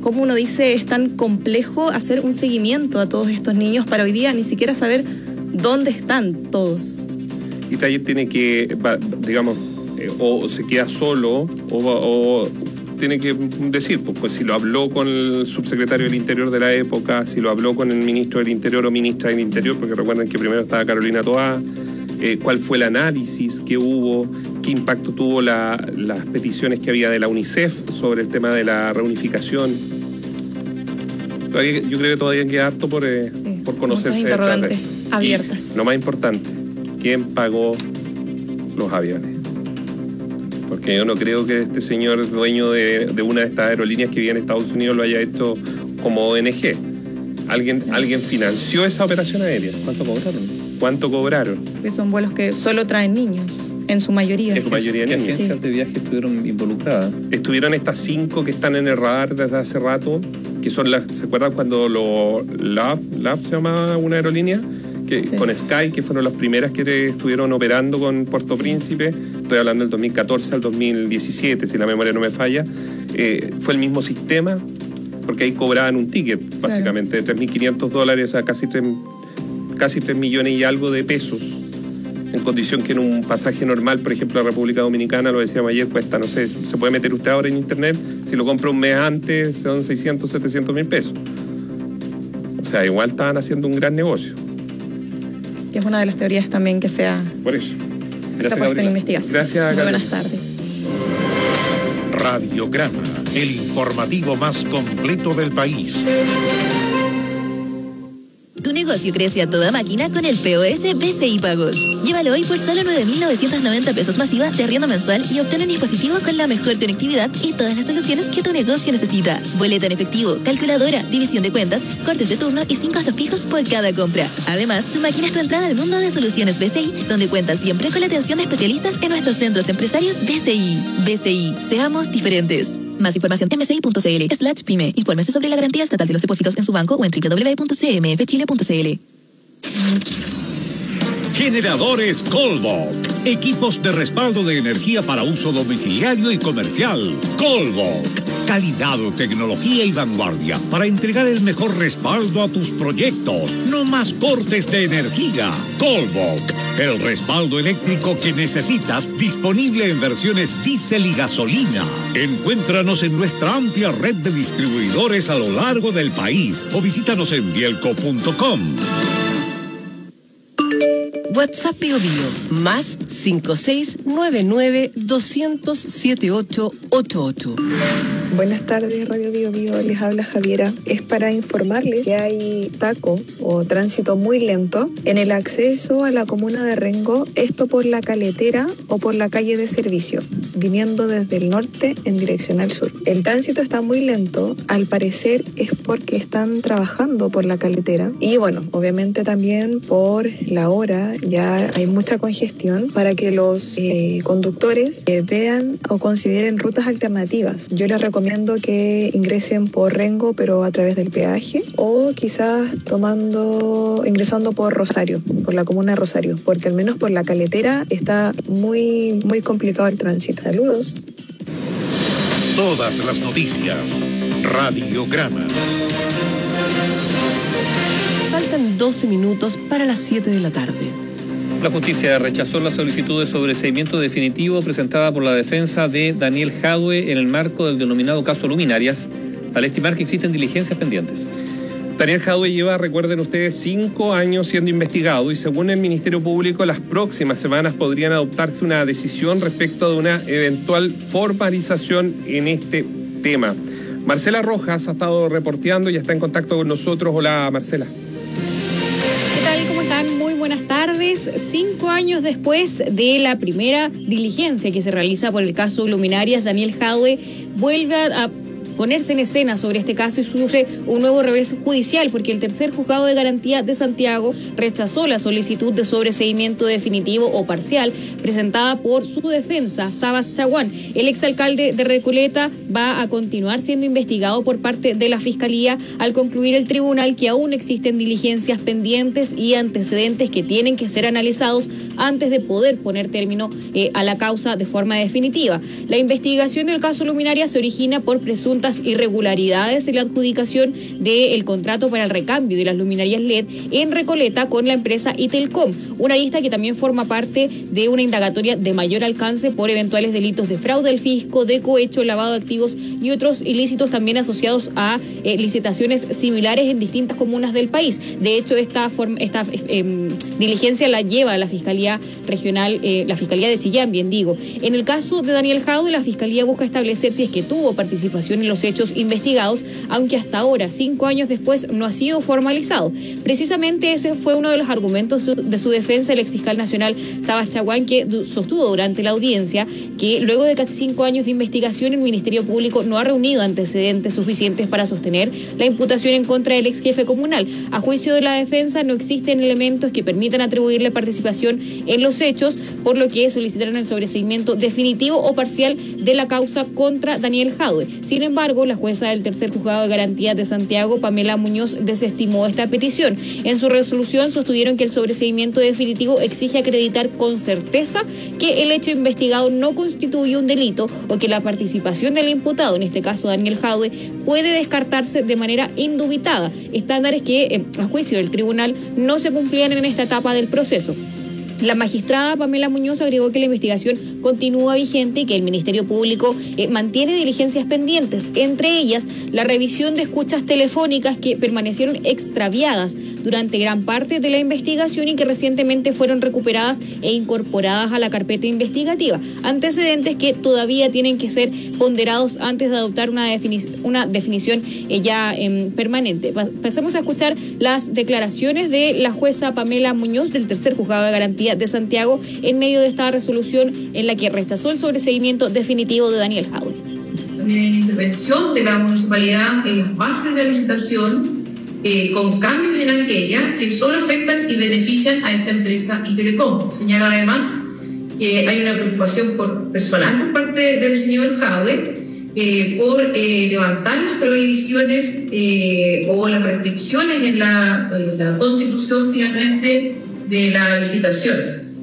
como uno dice, es tan complejo hacer un seguimiento a todos estos niños para hoy día ni siquiera saber dónde están todos. Y Taller tiene que, digamos, eh, o se queda solo o, o tiene que decir, pues, pues si lo habló con el subsecretario del Interior de la época, si lo habló con el ministro del Interior o ministra del Interior, porque recuerden que primero estaba Carolina Toá, eh, cuál fue el análisis que hubo, qué impacto tuvo la, las peticiones que había de la UNICEF sobre el tema de la reunificación. Todavía, yo creo que todavía queda harto por, eh, sí, por conocerse. Muchas interrogantes abiertas. Y lo más importante, ¿quién pagó los aviones? Porque yo no creo que este señor dueño de, de una de estas aerolíneas que vive en Estados Unidos lo haya hecho como O N G. ¿Alguien, alguien financió esa operación aérea? ¿Cuánto cobraron? ¿Cuánto cobraron? Que son vuelos que solo traen niños, en su mayoría. En su mayoría ¿Qué niños. agencias Sí. de viaje estuvieron involucradas? Estuvieron estas cinco que están en el radar desde hace rato, que son las, ¿se acuerdan cuando lo Lab, Lab se llama una aerolínea? Que, sí. Con Sky, que fueron las primeras que estuvieron operando con Puerto sí. Príncipe, estoy hablando del dos mil catorce al dos mil diecisiete, si la memoria no me falla, eh, fue el mismo sistema, porque ahí cobraban un ticket, básicamente, claro, de tres mil quinientos dólares a casi tres, casi tres millones y algo de pesos, en condición que en un pasaje normal, por ejemplo, a República Dominicana, lo decíamos ayer, cuesta, no sé, se puede meter usted ahora en internet, si lo compra un mes antes, son seiscientos, setecientos mil pesos. O sea, igual estaban haciendo un gran negocio. Que es una de las teorías también que sea por eso. Gracias, puesta en investigación. Gracias, Muy buenas tardes. Radiograma, el informativo más completo del país. Tu negocio crece a toda máquina con el P O S B C I Pagos. Llévalo hoy por solo nueve mil novecientos noventa pesos masiva de arriendo mensual y obtén un dispositivo con la mejor conectividad y todas las soluciones que tu negocio necesita. Boleta en efectivo, calculadora, división de cuentas, cortes de turno y sin costos fijos por cada compra. Además, tu máquina es tu entrada al mundo de soluciones B C I, donde cuentas siempre con la atención de especialistas en nuestros centros empresarios B C I. B C I, seamos diferentes. Más información en mci.cl slash pyme. Infórmese sobre la garantía estatal de los depósitos en su banco o en doble u doble u doble u punto c m f chile punto c l. Generadores Colbok. Equipos de respaldo de energía para uso domiciliario y comercial. Colbok. Calidad, tecnología y vanguardia para entregar el mejor respaldo a tus proyectos. No más cortes de energía. Colbok. El respaldo eléctrico que necesitas, disponible en versiones diésel y gasolina. Encuéntranos en nuestra amplia red de distribuidores a lo largo del país o visítanos en bielco punto com. WhatsApp Bio Bio, más cinco seis nueve nueve dos cero cero siete ocho ocho ocho. Buenas tardes, Radio Bio Bio, les habla Javiera. Es para informarles que hay taco o tránsito muy lento en el acceso a la comuna de Rengo, esto por la Caletera o por la calle de servicio, viniendo desde el norte en dirección al sur. El tránsito está muy lento, al parecer es porque están trabajando por la Caletera y bueno, obviamente también por la hora ya hay mucha congestión para que los eh, conductores eh, vean o consideren rutas alternativas. Yo les recomiendo que ingresen por Rengo, pero a través del peaje, o quizás tomando, ingresando por Rosario, por la comuna de Rosario, porque al menos por la Caletera está muy, muy complicado el tránsito. Saludos. Todas las noticias. Radiograma. Faltan doce minutos para las siete de la tarde. La justicia rechazó la solicitud de sobreseimiento definitivo presentada por la defensa de Daniel Jadwe en el marco del denominado caso Luminarias, al estimar que existen diligencias pendientes. Daniel Jadwe lleva, recuerden ustedes, cinco años siendo investigado y según el Ministerio Público, las próximas semanas podrían adoptarse una decisión respecto de una eventual formalización en este tema. Marcela Rojas ha estado reporteando y está en contacto con nosotros. Hola, Marcela. ¿Qué tal? ¿Cómo están? Muy buenas tardes. Cinco años después de la primera diligencia que se realiza por el caso Luminarias, Daniel Jadwe vuelve a ponerse en escena sobre este caso y sufre un nuevo revés judicial porque el tercer juzgado de garantía de Santiago rechazó la solicitud de sobreseimiento definitivo o parcial presentada por su defensa, Sabas Chaguán. El exalcalde de Recoleta va a continuar siendo investigado por parte de la Fiscalía al concluir el tribunal que aún existen diligencias pendientes y antecedentes que tienen que ser analizados antes de poder poner término eh, a la causa de forma definitiva. La investigación del caso Luminarias se origina por presuntas presuntas irregularidades en la adjudicación del contrato para el recambio de las luminarias L E D en Recoleta con la empresa Itelcom, una lista que también forma parte de una indagatoria de mayor alcance por eventuales delitos de fraude al fisco, de cohecho, lavado de activos y otros ilícitos también asociados a eh, licitaciones similares en distintas comunas del país. De hecho, esta, forma, esta eh, diligencia la lleva la Fiscalía Regional, eh, la Fiscalía de Chillán, bien digo. En el caso de Daniel Jadwe, la Fiscalía busca establecer si es que tuvo participación en los hechos investigados, aunque hasta ahora, cinco años después, no ha sido formalizado. Precisamente ese fue uno de los argumentos de su defensa, el exfiscal nacional Sabas Chaguán, que sostuvo durante la audiencia que luego de casi cinco años de investigación, el Ministerio Público no ha reunido antecedentes suficientes para sostener la imputación en contra del ex jefe comunal. A juicio de la defensa, no existen elementos que permitan atribuirle participación en los hechos, por lo que solicitaron el sobreseimiento definitivo o parcial de la causa contra Daniel Jadwe. Sin embargo, la jueza del tercer juzgado de garantía de Santiago, Pamela Muñoz, desestimó esta petición. En su resolución sostuvieron que el sobreseimiento definitivo exige acreditar con certeza que el hecho investigado no constituye un delito o que la participación del imputado, en este caso Daniel Jadwe, puede descartarse de manera indubitada, estándares que, eh, a juicio del tribunal, no se cumplían en esta etapa del proceso. La magistrada Pamela Muñoz agregó que la investigación continúa vigente y que el Ministerio Público eh, mantiene diligencias pendientes, entre ellas la revisión de escuchas telefónicas que permanecieron extraviadas durante gran parte de la investigación y que recientemente fueron recuperadas e incorporadas a la carpeta investigativa, antecedentes que todavía tienen que ser ponderados antes de adoptar una, defini- una definición eh, ya eh, permanente. Pasemos a escuchar las declaraciones de la jueza Pamela Muñoz del tercer juzgado de garantía de Santiago en medio de esta resolución en la que rechazó el sobreseimiento definitivo de Daniel Jadwe. También hay una intervención de la municipalidad en las bases de la licitación eh, con cambios en aquella que solo afectan y benefician a esta empresa Itelecom. Señala además que hay una preocupación por personal por parte del señor Jadwe eh, por eh, levantar las prohibiciones eh, o las restricciones en la, en la Constitución finalmente de la licitación.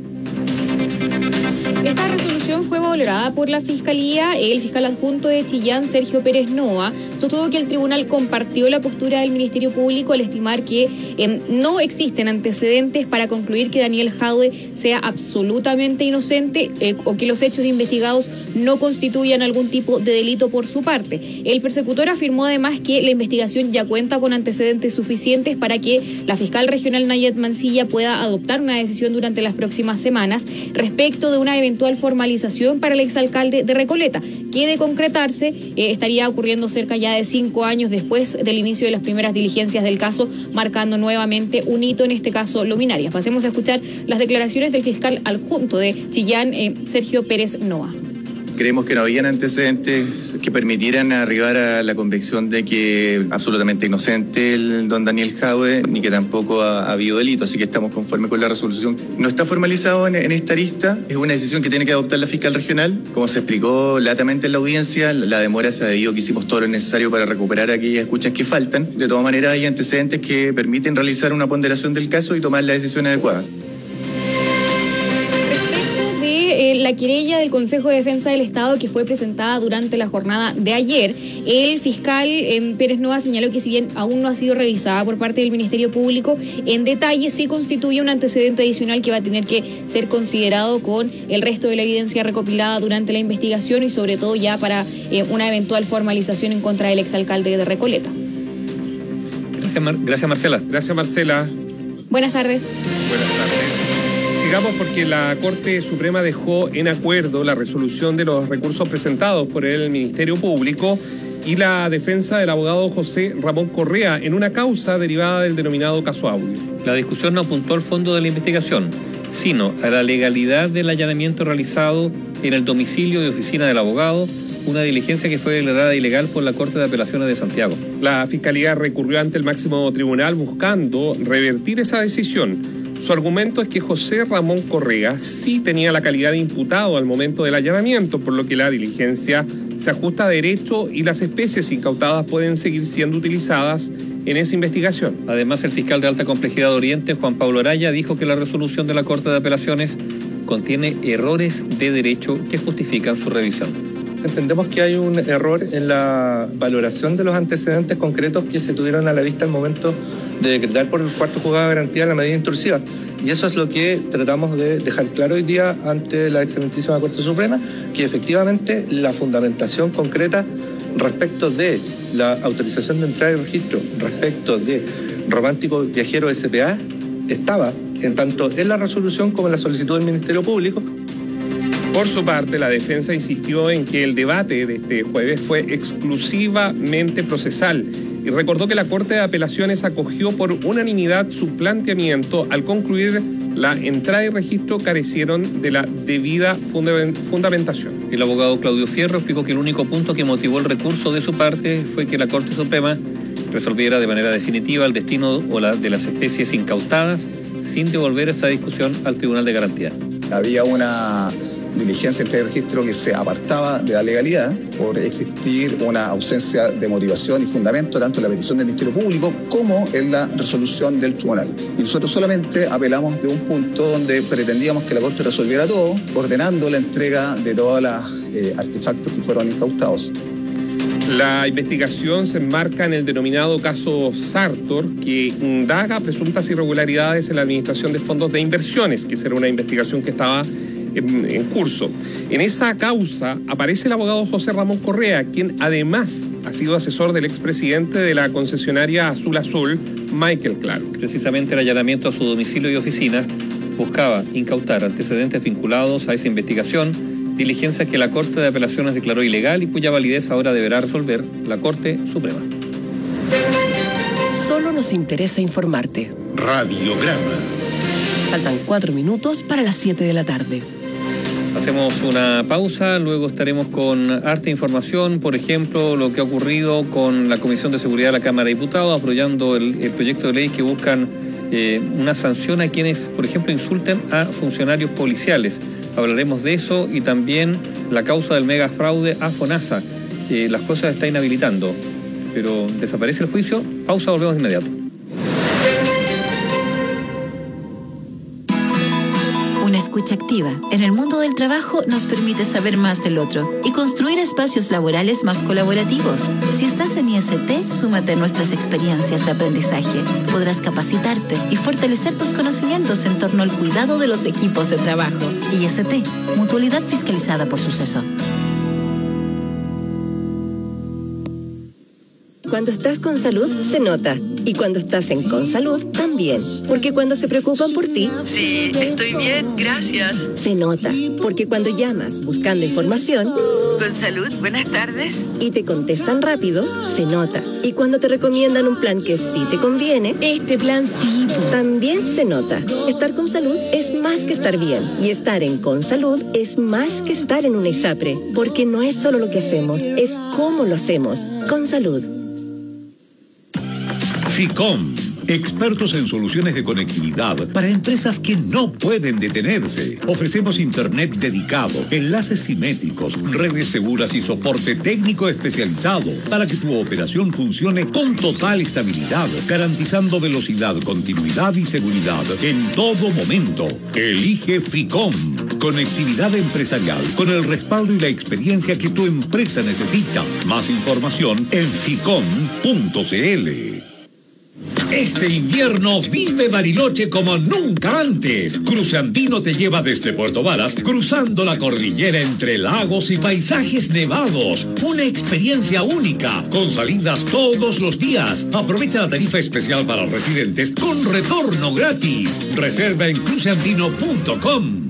Esta resolución fue valorada por la Fiscalía. El fiscal adjunto de Chillán, Sergio Pérez Noa, sostuvo que el tribunal compartió la postura del Ministerio Público al estimar que eh, no existen antecedentes para concluir que Daniel Jadwe sea absolutamente inocente eh, o que los hechos investigados no constituyan algún tipo de delito por su parte. El persecutor afirmó además que la investigación ya cuenta con antecedentes suficientes para que la fiscal regional Nayet Mancilla pueda adoptar una decisión durante las próximas semanas respecto de una eventual formalización para el exalcalde de Recoleta, que de concretarse eh, estaría ocurriendo cerca ya de cinco años después del inicio de las primeras diligencias del caso, marcando nuevamente un hito, en este caso luminarias. Pasemos a escuchar las declaraciones del fiscal adjunto de Chillán, eh, Sergio Pérez Noa. Creemos que no habían antecedentes que permitieran arribar a la convicción de que absolutamente inocente el don Daniel Jadwe, ni que tampoco ha, ha habido delito, así que estamos conformes con la resolución. No está formalizado en, en esta lista, es una decisión que tiene que adoptar la fiscal regional. Como se explicó latamente en la audiencia, la demora se ha debido que hicimos todo lo necesario para recuperar aquellas escuchas que faltan. De todas maneras, hay antecedentes que permiten realizar una ponderación del caso y tomar las decisiones adecuadas. La querella del Consejo de Defensa del Estado que fue presentada durante la jornada de ayer, el fiscal eh, Pérez Noa señaló que si bien aún no ha sido revisada por parte del Ministerio Público en detalle, sí constituye un antecedente adicional que va a tener que ser considerado con el resto de la evidencia recopilada durante la investigación y sobre todo ya para eh, una eventual formalización en contra del exalcalde de Recoleta. Gracias, Mar- Gracias Marcela. Gracias, Marcela. Buenas tardes. Buenas tardes. Sigamos porque la Corte Suprema dejó en acuerdo la resolución de los recursos presentados por el Ministerio Público y la defensa del abogado José Ramón Correa en una causa derivada del denominado caso Audio. La discusión no apuntó al fondo de la investigación, sino a la legalidad del allanamiento realizado en el domicilio de oficina del abogado, una diligencia que fue declarada ilegal por la Corte de Apelaciones de Santiago. La Fiscalía recurrió ante el máximo tribunal buscando revertir esa decisión. Su argumento es que José Ramón Correa sí tenía la calidad de imputado al momento del allanamiento, por lo que la diligencia se ajusta a derecho y las especies incautadas pueden seguir siendo utilizadas en esa investigación. Además, el fiscal de alta complejidad de Oriente, Juan Pablo Araya, dijo que la resolución de la Corte de Apelaciones contiene errores de derecho que justifican su revisión. entendemos que hay un error en la valoración de los antecedentes concretos que se tuvieron a la vista al momento de decretar por el cuarto juzgado de garantía la medida intrusiva. Y eso es lo que tratamos de dejar claro hoy día ante la excelentísima Corte Suprema, que efectivamente la fundamentación concreta respecto de la autorización de entrada y registro, respecto de Romántico Viajero S P A, estaba en tanto en la resolución como en la solicitud del Ministerio Público. Por su parte, la defensa insistió en que el debate de este jueves fue exclusivamente procesal y recordó que la Corte de Apelaciones acogió por unanimidad su planteamiento al concluir la entrada y registro carecieron de la debida fundamentación. El abogado Claudio Fierro explicó que el único punto que motivó el recurso de su parte fue que la Corte Suprema resolviera de manera definitiva el destino o la de las especies incautadas sin devolver esa discusión al Tribunal de Garantía. Había una diligencia entre el registro que se apartaba de la legalidad por existir una ausencia de motivación y fundamento tanto en la petición del Ministerio Público como en la resolución del tribunal. Y nosotros solamente apelamos de un punto donde pretendíamos que la Corte resolviera todo, ordenando la entrega de todos los eh, artefactos que fueron incautados. La investigación se enmarca en el denominado caso Sartor, que indaga presuntas irregularidades en la administración de fondos de inversiones, que será una investigación que estaba en, en curso. En esa causa aparece el abogado José Ramón Correa, quien además ha sido asesor del expresidente de la concesionaria Azul Azul, Michael Clark. Precisamente el allanamiento a su domicilio y oficina buscaba incautar antecedentes vinculados a esa investigación, diligencia que la Corte de Apelaciones declaró ilegal y cuya validez ahora deberá resolver la Corte Suprema. Solo nos interesa informarte. Radiograma. Faltan cuatro minutos para las siete de la tarde. Hacemos una pausa, luego estaremos con harta información, por ejemplo, lo que ha ocurrido con la Comisión de Seguridad de la Cámara de Diputados, apoyando el, el proyecto de ley que buscan eh, una sanción a quienes, por ejemplo, insulten a funcionarios policiales. Hablaremos de eso y también la causa del mega fraude a FONASA. Eh, las cosas está inhabilitando, pero desaparece el juicio. Pausa, volvemos de inmediato. Una escucha activa en el mundo del trabajo nos permite saber más del otro y construir espacios laborales más colaborativos. Si estás en I S T, súmate a nuestras experiencias de aprendizaje. Podrás capacitarte y fortalecer tus conocimientos en torno al cuidado de los equipos de trabajo. I S T, mutualidad fiscalizada por Suceso. Cuando estás con salud, se nota. Y cuando estás en Consalud, también. Porque cuando se preocupan por ti... Sí, estoy bien, gracias. Se nota. Porque cuando llamas buscando información... Consalud, buenas tardes. Y te contestan rápido, se nota. Y cuando te recomiendan un plan que sí te conviene... Este plan sí. También se nota. Estar con salud es más que estar bien. Y estar en Consalud es más que estar en una ISAPRE. Porque no es solo lo que hacemos, es cómo lo hacemos. Consalud. FICOM, expertos en soluciones de conectividad para empresas que no pueden detenerse. Ofrecemos internet dedicado, enlaces simétricos, redes seguras y soporte técnico especializado para que tu operación funcione con total estabilidad, garantizando velocidad, continuidad y seguridad en todo momento. Elige FICOM, conectividad empresarial con el respaldo y la experiencia que tu empresa necesita. Más información en ficom punto cl. Este invierno vive Bariloche como nunca antes. Cruce Andino te lleva desde Puerto Varas, cruzando la cordillera entre lagos y paisajes nevados. Una experiencia única, con salidas todos los días. Aprovecha la tarifa especial para residentes con retorno gratis. Reserva en cruce andino punto com.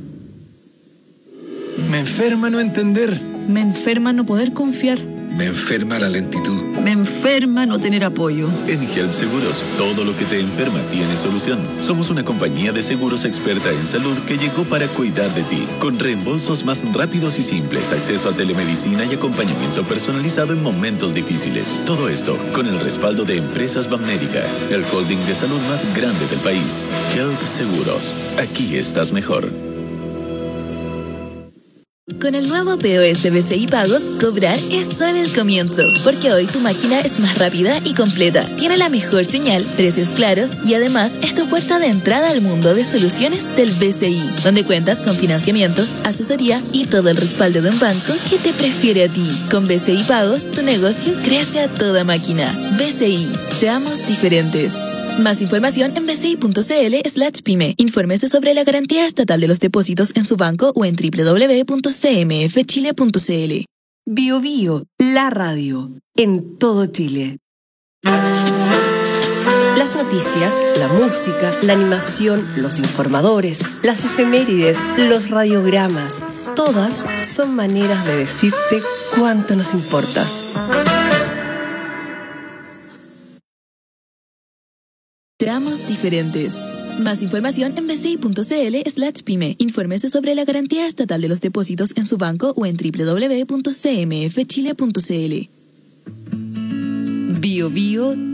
Me enferma no entender. Me enferma no poder confiar. Me enferma la lentitud. Me enferma no tener apoyo. En Help Seguros, todo lo que te enferma tiene solución. Somos una compañía de seguros experta en salud que llegó para cuidar de ti, con reembolsos más rápidos y simples, acceso a telemedicina y acompañamiento personalizado en momentos difíciles. Todo esto con el respaldo de Empresas Banmédica, el holding de salud más grande del país. Help Seguros, aquí estás mejor. Con el nuevo P O S B C I Pagos, cobrar es solo el comienzo, porque hoy tu máquina es más rápida y completa, tiene la mejor señal, precios claros y además es tu puerta de entrada al mundo de soluciones del B C I, donde cuentas con financiamiento, asesoría y todo el respaldo de un banco que te prefiere a ti. Con B C I Pagos, tu negocio crece a toda máquina. B C I, seamos diferentes. Más información en bci.cl slash pyme. Infórmese sobre la garantía estatal de los depósitos en su banco o en doble u doble u doble u punto c m f chile punto c l. Bio Bio, la radio, en todo Chile. Las noticias, la música, la animación, los informadores, las efemérides, los radiogramas, todas son maneras de decirte cuánto nos importas. Seamos diferentes. Más información en bci.cl slash pyme. Infórmese sobre la garantía estatal de los depósitos en su banco o en doble u doble u doble u punto c m f chile punto c l. Bio Bio